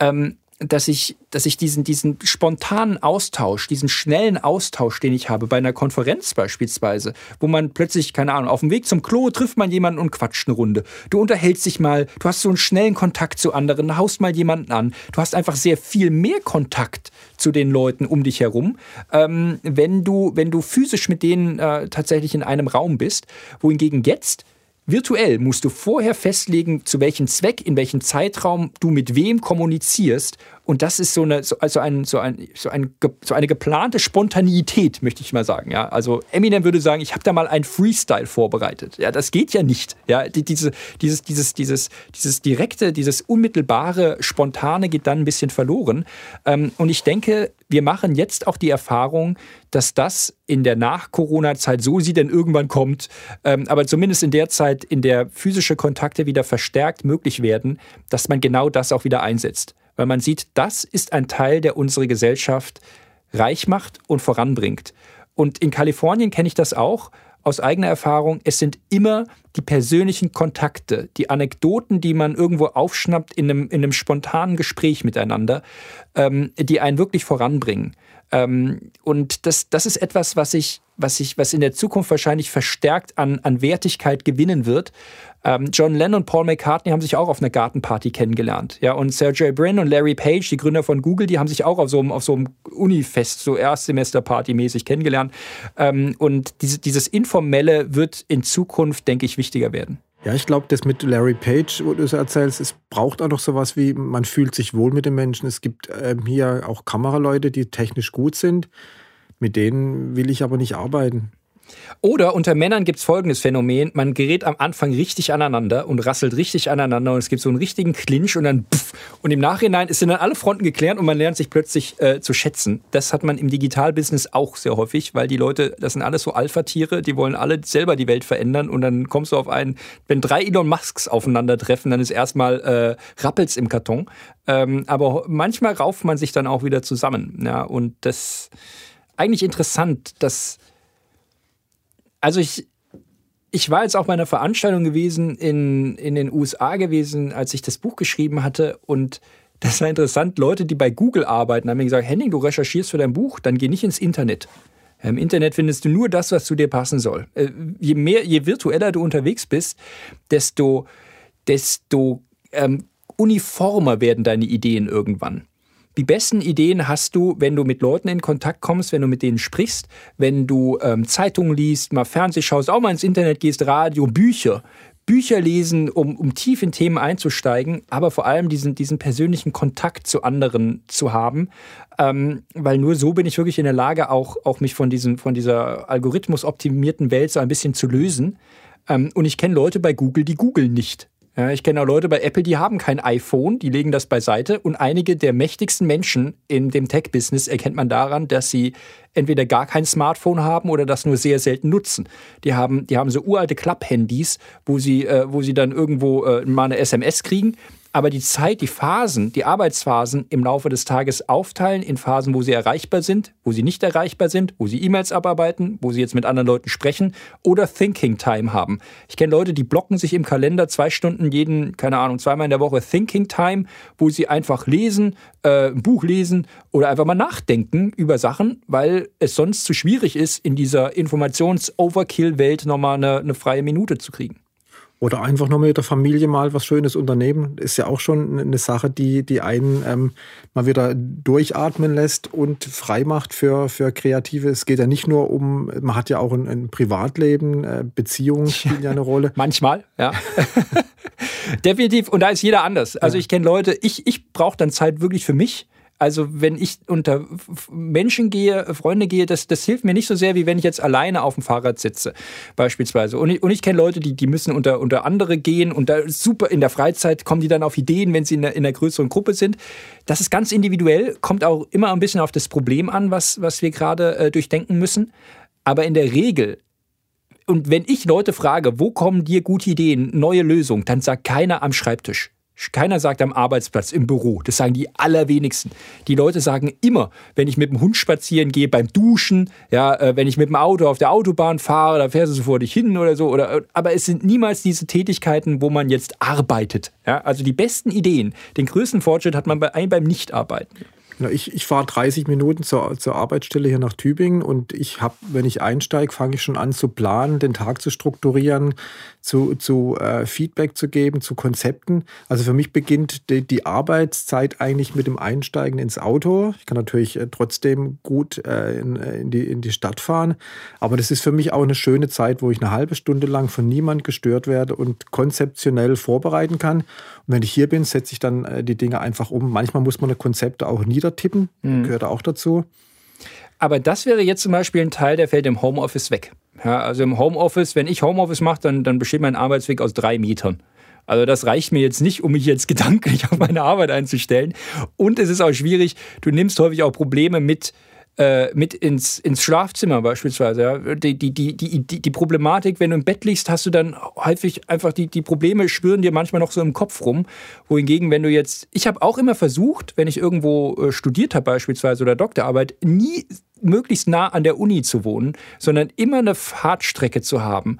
diesen spontanen Austausch, diesen schnellen Austausch, den ich habe, bei einer Konferenz beispielsweise, wo man plötzlich, keine Ahnung, auf dem Weg zum Klo trifft man jemanden und quatscht eine Runde. Du unterhältst dich mal, du hast so einen schnellen Kontakt zu anderen, haust mal jemanden an. Du hast einfach sehr viel mehr Kontakt zu den Leuten um dich herum, wenn du physisch mit denen tatsächlich in einem Raum bist. Wohingegen jetzt virtuell musst du vorher festlegen, zu welchem Zweck, in welchem Zeitraum du mit wem kommunizierst. Und das ist so eine geplante Spontaneität, möchte ich mal sagen. Ja? Also Eminem würde sagen, ich habe da mal ein Freestyle vorbereitet. Ja, das geht ja nicht. Ja? Dieses direkte, dieses unmittelbare, spontane geht dann ein bisschen verloren. Und ich denke, wir machen jetzt auch die Erfahrung, dass das in der Nach-Corona-Zeit, so sie denn irgendwann kommt, aber zumindest in der Zeit, in der physische Kontakte wieder verstärkt möglich werden, dass man genau das auch wieder einsetzt. Weil man sieht, das ist ein Teil, der unsere Gesellschaft reich macht und voranbringt. Und in Kalifornien kenne ich das auch aus eigener Erfahrung. Es sind immer die persönlichen Kontakte, die Anekdoten, die man irgendwo aufschnappt in einem spontanen Gespräch miteinander, die einen wirklich voranbringen. Und das ist etwas, was in der Zukunft wahrscheinlich verstärkt an Wertigkeit gewinnen wird. John Lennon und Paul McCartney haben sich auch auf einer Gartenparty kennengelernt. Ja, und Sergey Brin und Larry Page, die Gründer von Google, die haben sich auch auf so einem Unifest, so Erstsemester-Party-mäßig kennengelernt. Und dieses Informelle wird in Zukunft, denke ich, wichtiger werden. Ja, ich glaube, das mit Larry Page, wo du so erzählst, es braucht auch noch sowas wie, man fühlt sich wohl mit den Menschen. Es gibt hier auch Kameraleute, die technisch gut sind. Mit denen will ich aber nicht arbeiten. Oder unter Männern gibt es folgendes Phänomen, man gerät am Anfang richtig aneinander und rasselt richtig aneinander und es gibt so einen richtigen Clinch und dann pff, und im Nachhinein sind dann alle Fronten geklärt und man lernt sich plötzlich zu schätzen. Das hat man im Digitalbusiness auch sehr häufig, weil die Leute, das sind alles so Alpha-Tiere, die wollen alle selber die Welt verändern und dann kommst du auf wenn 3 Elon Musks aufeinandertreffen, dann ist erstmal rappelt's im Karton. Aber manchmal rauft man sich dann auch wieder zusammen. Ja, und das ist eigentlich interessant, dass also ich war jetzt auch bei einer Veranstaltung gewesen in den USA gewesen, als ich das Buch geschrieben hatte und das war interessant, Leute, die bei Google arbeiten, haben mir gesagt, Henning, du recherchierst für dein Buch, dann geh nicht ins Internet. Im Internet findest du nur das, was zu dir passen soll. Je virtueller du unterwegs bist, desto uniformer werden deine Ideen irgendwann. Die besten Ideen hast du, wenn du mit Leuten in Kontakt kommst, wenn du mit denen sprichst, wenn du Zeitungen liest, mal Fernsehen schaust, auch mal ins Internet gehst, Radio, Bücher lesen, um tief in Themen einzusteigen, aber vor allem diesen persönlichen Kontakt zu anderen zu haben, weil nur so bin ich wirklich in der Lage, auch mich von dieser algorithmusoptimierten Welt so ein bisschen zu lösen. Und ich kenne Leute bei Google, die googeln nicht. Ja, ich kenne auch Leute bei Apple, die haben kein iPhone, die legen das beiseite und einige der mächtigsten Menschen in dem Tech-Business erkennt man daran, dass sie entweder gar kein Smartphone haben oder das nur sehr selten nutzen. Die haben so uralte Klapp-Handys, wo sie dann irgendwo mal eine SMS kriegen, aber die Zeit, die Phasen, die Arbeitsphasen im Laufe des Tages aufteilen in Phasen, wo sie erreichbar sind, wo sie nicht erreichbar sind, wo sie E-Mails abarbeiten, wo sie jetzt mit anderen Leuten sprechen oder Thinking Time haben. Ich kenne Leute, die blocken sich im Kalender 2 Stunden zweimal in der Woche Thinking Time, wo sie einfach lesen, ein Buch lesen oder einfach mal nachdenken über Sachen, weil es sonst zu schwierig ist, in dieser Informations-Overkill-Welt nochmal eine freie Minute zu kriegen. Oder einfach noch mit der Familie mal was Schönes unternehmen. Ist ja auch schon eine Sache, die einen mal wieder durchatmen lässt und frei macht für Kreative. Es geht ja nicht nur man hat ja auch ein Privatleben, Beziehungen spielen ja eine Rolle. Manchmal, ja. Definitiv. Und da ist jeder anders. Also ich kenne Leute, ich brauche dann Zeit wirklich für mich. Also wenn ich unter Menschen gehe, Freunde gehe, das hilft mir nicht so sehr, wie wenn ich jetzt alleine auf dem Fahrrad sitze, beispielsweise. Und ich kenne Leute, die müssen unter andere gehen und da super in der Freizeit kommen die dann auf Ideen, wenn sie in einer größeren Gruppe sind. Das ist ganz individuell, kommt auch immer ein bisschen auf das Problem an, was wir gerade durchdenken müssen. Aber in der Regel, und wenn ich Leute frage, wo kommen dir gute Ideen, neue Lösungen, dann sagt keiner am Schreibtisch. Keiner sagt am Arbeitsplatz, im Büro. Das sagen die allerwenigsten. Die Leute sagen immer, wenn ich mit dem Hund spazieren gehe, beim Duschen, ja, wenn ich mit dem Auto auf der Autobahn fahre, da fährst du so vor dich hin oder so. Aber es sind niemals diese Tätigkeiten, wo man jetzt arbeitet. Ja, also die besten Ideen, den größten Fortschritt hat man beim Nichtarbeiten. Ich fahre 30 Minuten zur Arbeitsstelle hier nach Tübingen und wenn ich einsteige, fange ich schon an zu planen, den Tag zu strukturieren, zu Feedback zu geben, zu Konzepten. Also für mich beginnt die Arbeitszeit eigentlich mit dem Einsteigen ins Auto. Ich kann natürlich trotzdem gut in die Stadt fahren, aber das ist für mich auch eine schöne Zeit, wo ich eine halbe Stunde lang von niemand gestört werde und konzeptionell vorbereiten kann. Und wenn ich hier bin, setze ich dann die Dinge einfach um. Manchmal muss man Konzepte auch niedertippen, gehört auch dazu. Aber das wäre jetzt zum Beispiel ein Teil, der fällt im Homeoffice weg. Ja, also im Homeoffice, wenn ich Homeoffice mache, dann besteht mein Arbeitsweg aus 3 Metern. Also das reicht mir jetzt nicht, um mich jetzt gedanklich auf meine Arbeit einzustellen. Und es ist auch schwierig, du nimmst häufig auch Probleme mit ins Schlafzimmer beispielsweise. Ja. Die Problematik, wenn du im Bett liegst, hast du dann häufig einfach die Probleme schwirren dir manchmal noch so im Kopf rum. Wohingegen, wenn du jetzt, ich habe auch immer versucht, wenn ich irgendwo studiert habe beispielsweise oder Doktorarbeit, nie möglichst nah an der Uni zu wohnen, sondern immer eine Fahrtstrecke zu haben.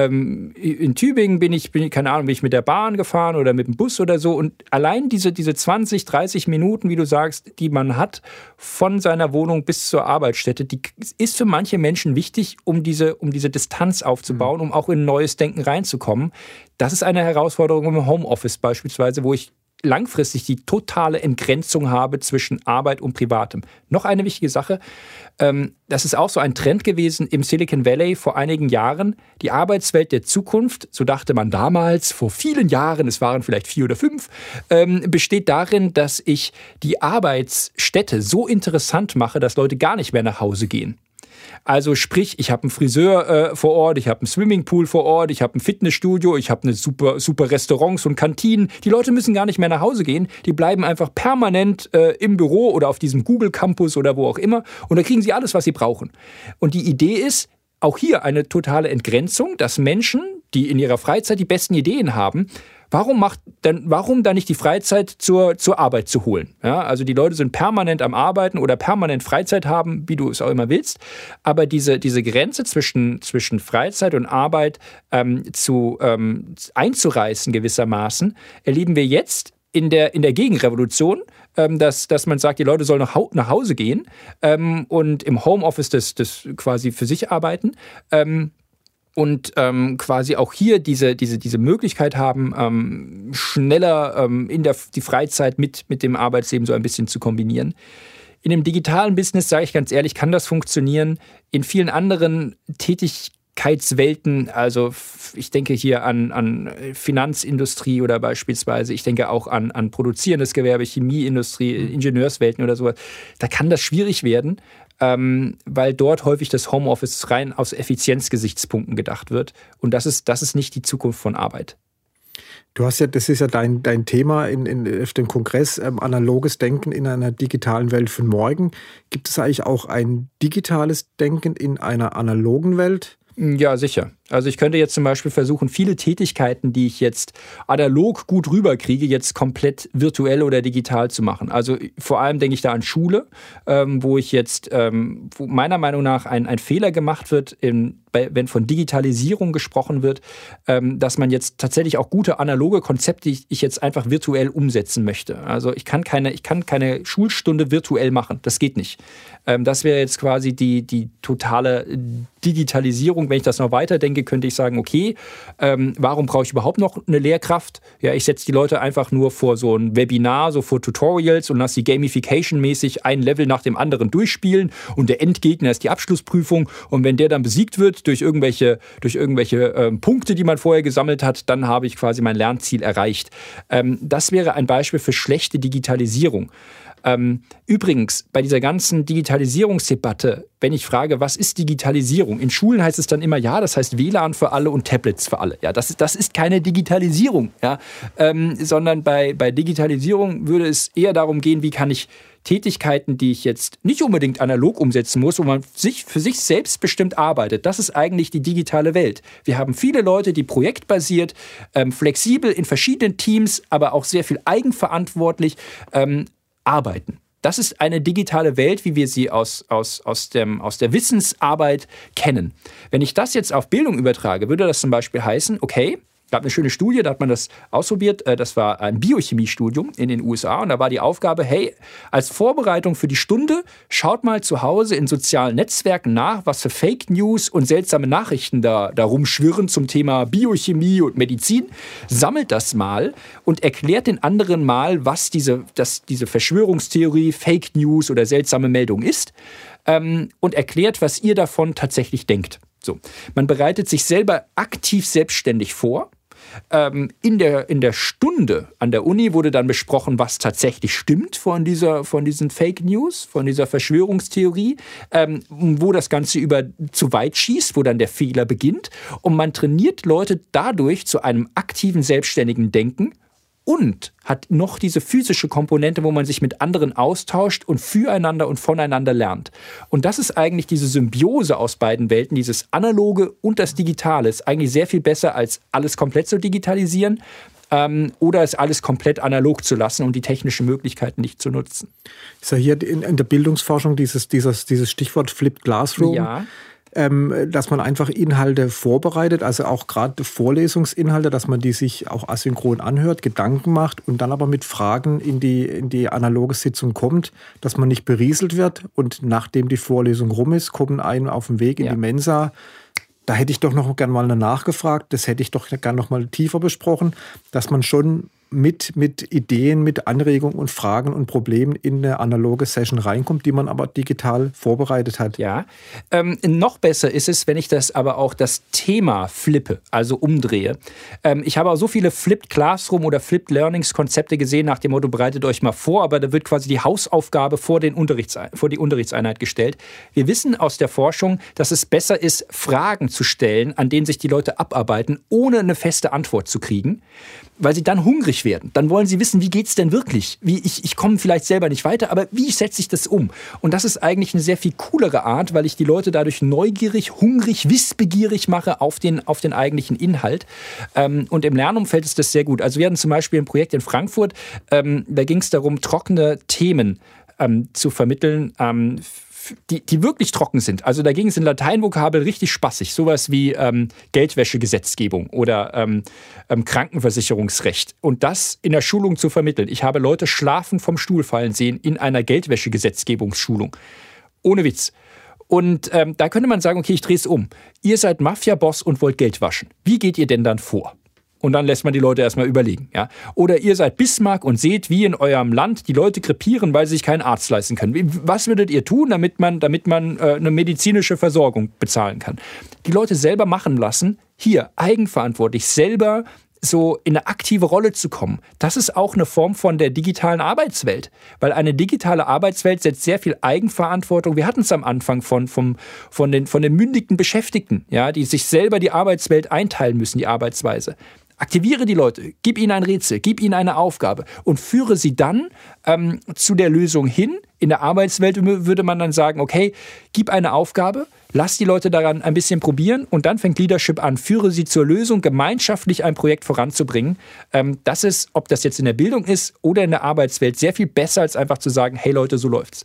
In Tübingen bin ich mit der Bahn gefahren oder mit dem Bus oder so und allein diese 20, 30 Minuten, wie du sagst, die man hat von seiner Wohnung bis zur Arbeitsstätte, die ist für manche Menschen wichtig, um diese Distanz aufzubauen, um auch in neues Denken reinzukommen. Das ist eine Herausforderung im Homeoffice beispielsweise, wo ich langfristig die totale Entgrenzung habe zwischen Arbeit und Privatem. Noch eine wichtige Sache, das ist auch so ein Trend gewesen im Silicon Valley vor einigen Jahren. Die Arbeitswelt der Zukunft, so dachte man damals, vor vielen Jahren, es waren vielleicht 4 oder 5, besteht darin, dass ich die Arbeitsstätte so interessant mache, dass Leute gar nicht mehr nach Hause gehen. Also sprich, ich habe einen Friseur vor Ort, ich habe einen Swimmingpool vor Ort, ich habe ein Fitnessstudio, ich habe eine super Restaurants und Kantinen. Die Leute müssen gar nicht mehr nach Hause gehen, die bleiben einfach permanent im Büro oder auf diesem Google Campus oder wo auch immer und da kriegen sie alles, was sie brauchen. Und die Idee ist, auch hier eine totale Entgrenzung, dass Menschen, die in ihrer Freizeit die besten Ideen haben, warum dann nicht die Freizeit zur Arbeit zu holen? Ja, also die Leute sind permanent am Arbeiten oder permanent Freizeit haben, wie du es auch immer willst. Aber diese Grenze zwischen Freizeit und Arbeit einzureißen gewissermaßen, erleben wir jetzt in der Gegenrevolution, dass man sagt, die Leute sollen nach Hause gehen und im Homeoffice das quasi für sich arbeiten. Und quasi auch hier diese Möglichkeit haben, schneller die Freizeit mit dem Arbeitsleben so ein bisschen zu kombinieren. In dem digitalen Business, sage ich ganz ehrlich, kann das funktionieren. In vielen anderen Tätigkeitswelten, also ich denke hier an Finanzindustrie oder beispielsweise, ich denke auch an produzierendes Gewerbe, Chemieindustrie, Ingenieurswelten oder sowas, da kann das schwierig werden. Weil dort häufig das Homeoffice rein aus Effizienzgesichtspunkten gedacht wird. Und das ist nicht die Zukunft von Arbeit. Das ist ja dein Thema auf dem Kongress, analoges Denken in einer digitalen Welt von morgen. Gibt es eigentlich auch ein digitales Denken in einer analogen Welt? Ja, sicher. Also ich könnte jetzt zum Beispiel versuchen, viele Tätigkeiten, die ich jetzt analog gut rüberkriege, jetzt komplett virtuell oder digital zu machen. Also vor allem denke ich da an Schule, wo ich jetzt, wo meiner Meinung nach ein Fehler gemacht wird, wenn von Digitalisierung gesprochen wird, dass man jetzt tatsächlich auch gute analoge Konzepte, die ich jetzt einfach virtuell umsetzen möchte. Also ich kann keine Schulstunde virtuell machen. Das geht nicht. Das wäre jetzt quasi die totale Digitalisierung. Wenn ich das noch weiterdenke, könnte ich sagen, okay, warum brauche ich überhaupt noch eine Lehrkraft? Ja, ich setze die Leute einfach nur vor so ein Webinar, so vor Tutorials und lasse sie gamification-mäßig ein Level nach dem anderen durchspielen und der Endgegner ist die Abschlussprüfung und wenn der dann besiegt wird durch irgendwelche Punkte, die man vorher gesammelt hat, dann habe ich quasi mein Lernziel erreicht. Das wäre ein Beispiel für schlechte Digitalisierung. Übrigens, bei dieser ganzen Digitalisierungsdebatte, wenn ich frage, was ist Digitalisierung? In Schulen heißt es dann immer, ja, das heißt WLAN für alle und Tablets für alle. Ja, das ist keine Digitalisierung. Ja? Sondern bei Digitalisierung würde es eher darum gehen, wie kann ich Tätigkeiten, die ich jetzt nicht unbedingt analog umsetzen muss, wo man für sich selbstbestimmt arbeitet. Das ist eigentlich die digitale Welt. Wir haben viele Leute, die projektbasiert, flexibel in verschiedenen Teams, aber auch sehr viel eigenverantwortlich arbeiten. Das ist eine digitale Welt, wie wir sie aus der Wissensarbeit kennen. Wenn ich das jetzt auf Bildung übertrage, würde das zum Beispiel heißen, okay, es gab eine schöne Studie, da hat man das ausprobiert. Das war ein Biochemiestudium in den USA und da war die Aufgabe, hey, als Vorbereitung für die Stunde, schaut mal zu Hause in sozialen Netzwerken nach, was für Fake News und seltsame Nachrichten da rumschwirren zum Thema Biochemie und Medizin. Sammelt das mal und erklärt den anderen mal, was diese Verschwörungstheorie, Fake News oder seltsame Meldung ist und erklärt, was ihr davon tatsächlich denkt. So, man bereitet sich selber aktiv selbstständig vor. In der Stunde an der Uni wurde dann besprochen, was tatsächlich stimmt von diesen Fake News, von dieser Verschwörungstheorie, wo das Ganze zu weit schießt, wo dann der Fehler beginnt. Und man trainiert Leute dadurch zu einem aktiven, selbstständigen Denken und hat noch diese physische Komponente, wo man sich mit anderen austauscht und füreinander und voneinander lernt. Und das ist eigentlich diese Symbiose aus beiden Welten, dieses Analoge und das Digitale, ist eigentlich sehr viel besser, als alles komplett zu digitalisieren oder es alles komplett analog zu lassen und die technischen Möglichkeiten nicht zu nutzen. Ist ja hier in der Bildungsforschung dieses Stichwort Flipped Classroom. Ja. Dass man einfach Inhalte vorbereitet, also auch gerade Vorlesungsinhalte, dass man die sich auch asynchron anhört, Gedanken macht und dann aber mit Fragen in die analoge Sitzung kommt, dass man nicht berieselt wird und nachdem die Vorlesung rum ist, kommen einen auf den Weg in die Mensa. Da hätte ich doch noch gern mal nachgefragt, das hätte ich doch gern noch mal tiefer besprochen, dass man schon mit Ideen, mit Anregungen und Fragen und Problemen in eine analoge Session reinkommt, die man aber digital vorbereitet hat. Ja, noch besser ist es, wenn ich das aber auch das Thema flippe, also umdrehe. Ich habe auch so viele Flipped Classroom oder Flipped Learnings Konzepte gesehen, nach dem Motto, bereitet euch mal vor, aber da wird quasi die Hausaufgabe vor die Unterrichtseinheit gestellt. Wir wissen aus der Forschung, dass es besser ist, Fragen zu stellen, an denen sich die Leute abarbeiten, ohne eine feste Antwort zu kriegen, weil sie dann hungrig werden. Dann wollen sie wissen, wie geht's denn wirklich? Ich komme vielleicht selber nicht weiter, aber wie setze ich das um? Und das ist eigentlich eine sehr viel coolere Art, weil ich die Leute dadurch neugierig, hungrig, wissbegierig mache auf den eigentlichen Inhalt. Und im Lernumfeld ist das sehr gut. Also wir hatten zum Beispiel ein Projekt in Frankfurt, da ging es darum, trockene Themen zu vermitteln, die wirklich trocken sind. Also da ging es in Lateinvokabel richtig spaßig. Sowas wie Geldwäschegesetzgebung oder Krankenversicherungsrecht. Und das in der Schulung zu vermitteln. Ich habe Leute schlafen vom Stuhl fallen sehen in einer Geldwäschegesetzgebungsschulung. Ohne Witz. Und da könnte man sagen, okay, ich drehe es um. Ihr seid Mafia-Boss und wollt Geld waschen. Wie geht ihr denn dann vor? Und dann lässt man die Leute erstmal überlegen. Ja? Oder ihr seid Bismarck und seht, wie in eurem Land die Leute krepieren, weil sie sich keinen Arzt leisten können. Was würdet ihr tun, damit man eine medizinische Versorgung bezahlen kann? Die Leute selber machen lassen, hier eigenverantwortlich, selber so in eine aktive Rolle zu kommen. Das ist auch eine Form von der digitalen Arbeitswelt. Weil eine digitale Arbeitswelt setzt sehr viel Eigenverantwortung. Wir hatten es am Anfang von den mündigen Beschäftigten, ja, die sich selber die Arbeitswelt einteilen müssen, die Arbeitsweise. Aktiviere die Leute, gib ihnen ein Rätsel, gib ihnen eine Aufgabe und führe sie dann zu der Lösung hin, In der Arbeitswelt würde man dann sagen, okay, gib eine Aufgabe, lass die Leute daran ein bisschen probieren und dann fängt Leadership an, führe sie zur Lösung, gemeinschaftlich ein Projekt voranzubringen. Das ist, ob das jetzt in der Bildung ist oder in der Arbeitswelt, sehr viel besser, als einfach zu sagen, hey Leute, so läuft's.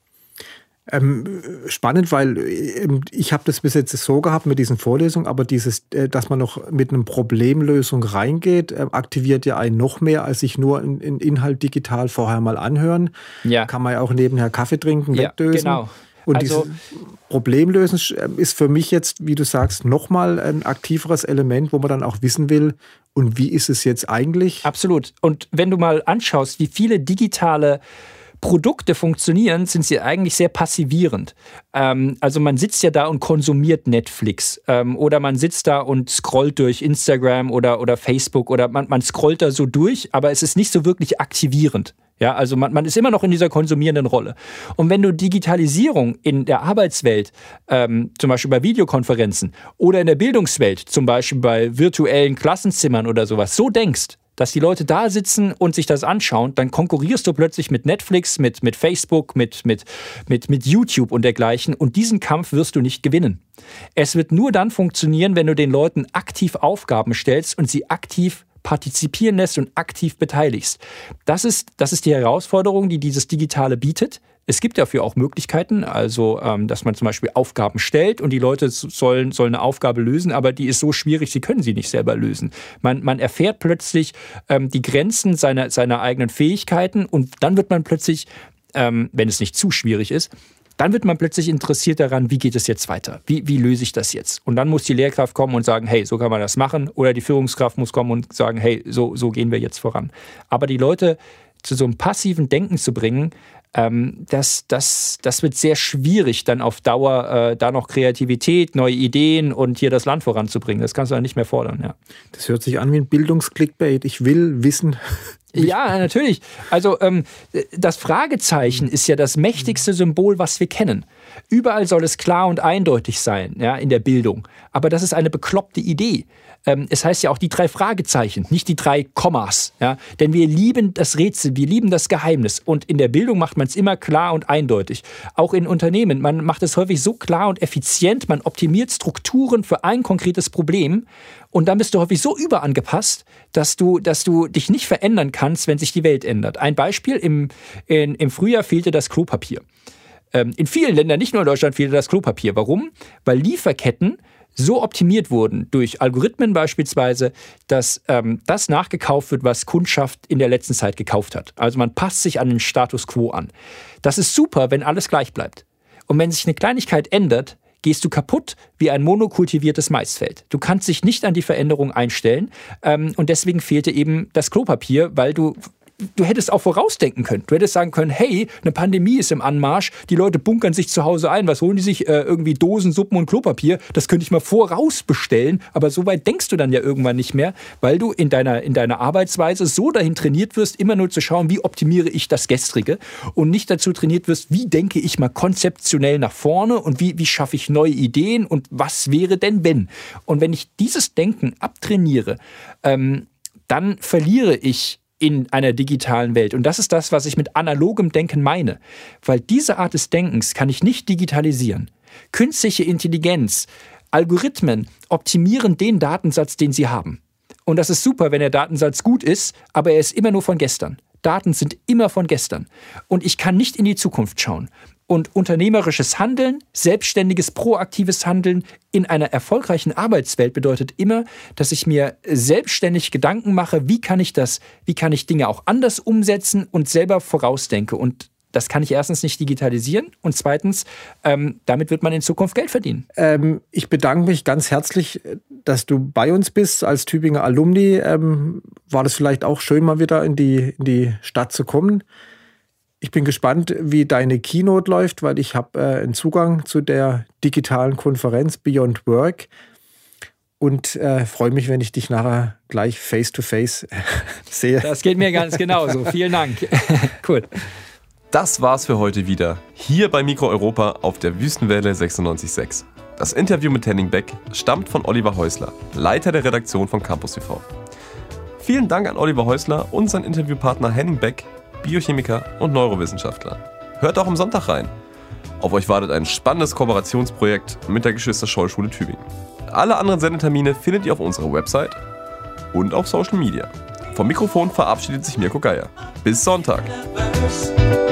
Spannend, weil ich habe das bis jetzt so gehabt mit diesen Vorlesungen, aber dieses, dass man noch mit einer Problemlösung reingeht, aktiviert ja einen noch mehr, als sich nur einen Inhalt digital vorher mal anhören. Ja. Kann man ja auch nebenher Kaffee trinken, wegdösen. Genau. Und also, dieses Problemlösen ist für mich jetzt, wie du sagst, nochmal ein aktiveres Element, wo man dann auch wissen will, und wie ist es jetzt eigentlich? Absolut. Und wenn du mal anschaust, wie viele digitale Produkte funktionieren, sind sie eigentlich sehr passivierend. Also man sitzt ja da und konsumiert Netflix oder man sitzt da und scrollt durch Instagram oder Facebook oder man scrollt da so durch, aber es ist nicht so wirklich aktivierend. Ja, also man ist immer noch in dieser konsumierenden Rolle. Und wenn du Digitalisierung in der Arbeitswelt, zum Beispiel bei Videokonferenzen oder in der Bildungswelt, zum Beispiel bei virtuellen Klassenzimmern oder sowas, so denkst, dass die Leute da sitzen und sich das anschauen, dann konkurrierst du plötzlich mit Netflix, mit Facebook, mit YouTube und dergleichen. Und diesen Kampf wirst du nicht gewinnen. Es wird nur dann funktionieren, wenn du den Leuten aktiv Aufgaben stellst und sie aktiv partizipieren lässt und aktiv beteiligst. Das ist die Herausforderung, die dieses Digitale bietet. Es gibt dafür auch Möglichkeiten, also dass man zum Beispiel Aufgaben stellt und die Leute sollen eine Aufgabe lösen, aber die ist so schwierig, sie können sie nicht selber lösen. Man erfährt plötzlich die Grenzen seiner eigenen Fähigkeiten und dann wird man plötzlich, wenn es nicht zu schwierig ist, dann wird man plötzlich interessiert daran, wie geht es jetzt weiter? Wie löse ich das jetzt? Und dann muss die Lehrkraft kommen und sagen, hey, so kann man das machen. Oder die Führungskraft muss kommen und sagen, hey, so gehen wir jetzt voran. Aber die Leute zu so einem passiven Denken zu bringen, das wird sehr schwierig, dann auf Dauer da noch Kreativität, neue Ideen und hier das Land voranzubringen. Das kannst du dann nicht mehr fordern. Ja. Das hört sich an wie ein Bildungsklickbait. Ich will wissen. Ja, natürlich. Also das Fragezeichen ist ja das mächtigste Symbol, was wir kennen. Überall soll es klar und eindeutig sein, ja, in der Bildung. Aber das ist eine bekloppte Idee. Es heißt ja auch die 3 Fragezeichen, nicht die 3 Kommas. Ja? Denn wir lieben das Rätsel, wir lieben das Geheimnis. Und in der Bildung macht man es immer klar und eindeutig. Auch in Unternehmen, man macht es häufig so klar und effizient, man optimiert Strukturen für ein konkretes Problem. Und dann bist du häufig so überangepasst, dass du dich nicht verändern kannst, wenn sich die Welt ändert. Ein Beispiel, im Frühjahr fehlte das Klopapier. In vielen Ländern, nicht nur in Deutschland, fehlte das Klopapier. Warum? Weil Lieferketten so optimiert wurden durch Algorithmen beispielsweise, dass das nachgekauft wird, was Kundschaft in der letzten Zeit gekauft hat. Also man passt sich an den Status quo an. Das ist super, wenn alles gleich bleibt. Und wenn sich eine Kleinigkeit ändert, gehst du kaputt wie ein monokultiviertes Maisfeld. Du kannst dich nicht an die Veränderung einstellen und deswegen fehlte eben das Klopapier, weil du hättest auch vorausdenken können. Du hättest sagen können, hey, eine Pandemie ist im Anmarsch, die Leute bunkern sich zu Hause ein, was holen die sich? Irgendwie Dosen, Suppen und Klopapier. Das könnte ich mal vorausbestellen, aber so weit denkst du dann ja irgendwann nicht mehr, weil du in deiner Arbeitsweise so dahin trainiert wirst, immer nur zu schauen, wie optimiere ich das Gestrige und nicht dazu trainiert wirst, wie denke ich mal konzeptionell nach vorne und wie schaffe ich neue Ideen und was wäre denn, wenn? Und wenn ich dieses Denken abtrainiere, dann verliere ich in einer digitalen Welt. Und das ist das, was ich mit analogem Denken meine. Weil diese Art des Denkens kann ich nicht digitalisieren. Künstliche Intelligenz, Algorithmen optimieren den Datensatz, den sie haben. Und das ist super, wenn der Datensatz gut ist, aber er ist immer nur von gestern. Daten sind immer von gestern. Und ich kann nicht in die Zukunft schauen. Und unternehmerisches Handeln, selbstständiges, proaktives Handeln in einer erfolgreichen Arbeitswelt bedeutet immer, dass ich mir selbstständig Gedanken mache, wie kann ich Dinge auch anders umsetzen und selber vorausdenke. Und das kann ich erstens nicht digitalisieren und zweitens, damit wird man in Zukunft Geld verdienen. Ich bedanke mich ganz herzlich, dass du bei uns bist als Tübinger Alumni. War das vielleicht auch schön, mal wieder in die Stadt zu kommen? Ich bin gespannt, wie deine Keynote läuft, weil ich habe einen Zugang zu der digitalen Konferenz Beyond Work und freue mich, wenn ich dich nachher gleich face-to-face sehe. Das geht mir ganz genauso. Vielen Dank. Cool. Das war's für heute wieder, hier bei Mikro Europa auf der Wüstenwelle 96.6. Das Interview mit Henning Beck stammt von Oliver Häusler, Leiter der Redaktion von Campus TV. Vielen Dank an Oliver Häusler und seinen Interviewpartner Henning Beck, Biochemiker und Neurowissenschaftler. hört auch am Sonntag rein. Auf euch wartet ein spannendes Kooperationsprojekt mit der Geschwister-Scholl-Schule Tübingen. Alle anderen Sendetermine findet ihr auf unserer Website und auf Social Media. Vom Mikrofon verabschiedet sich Mirko Geier. Bis Sonntag.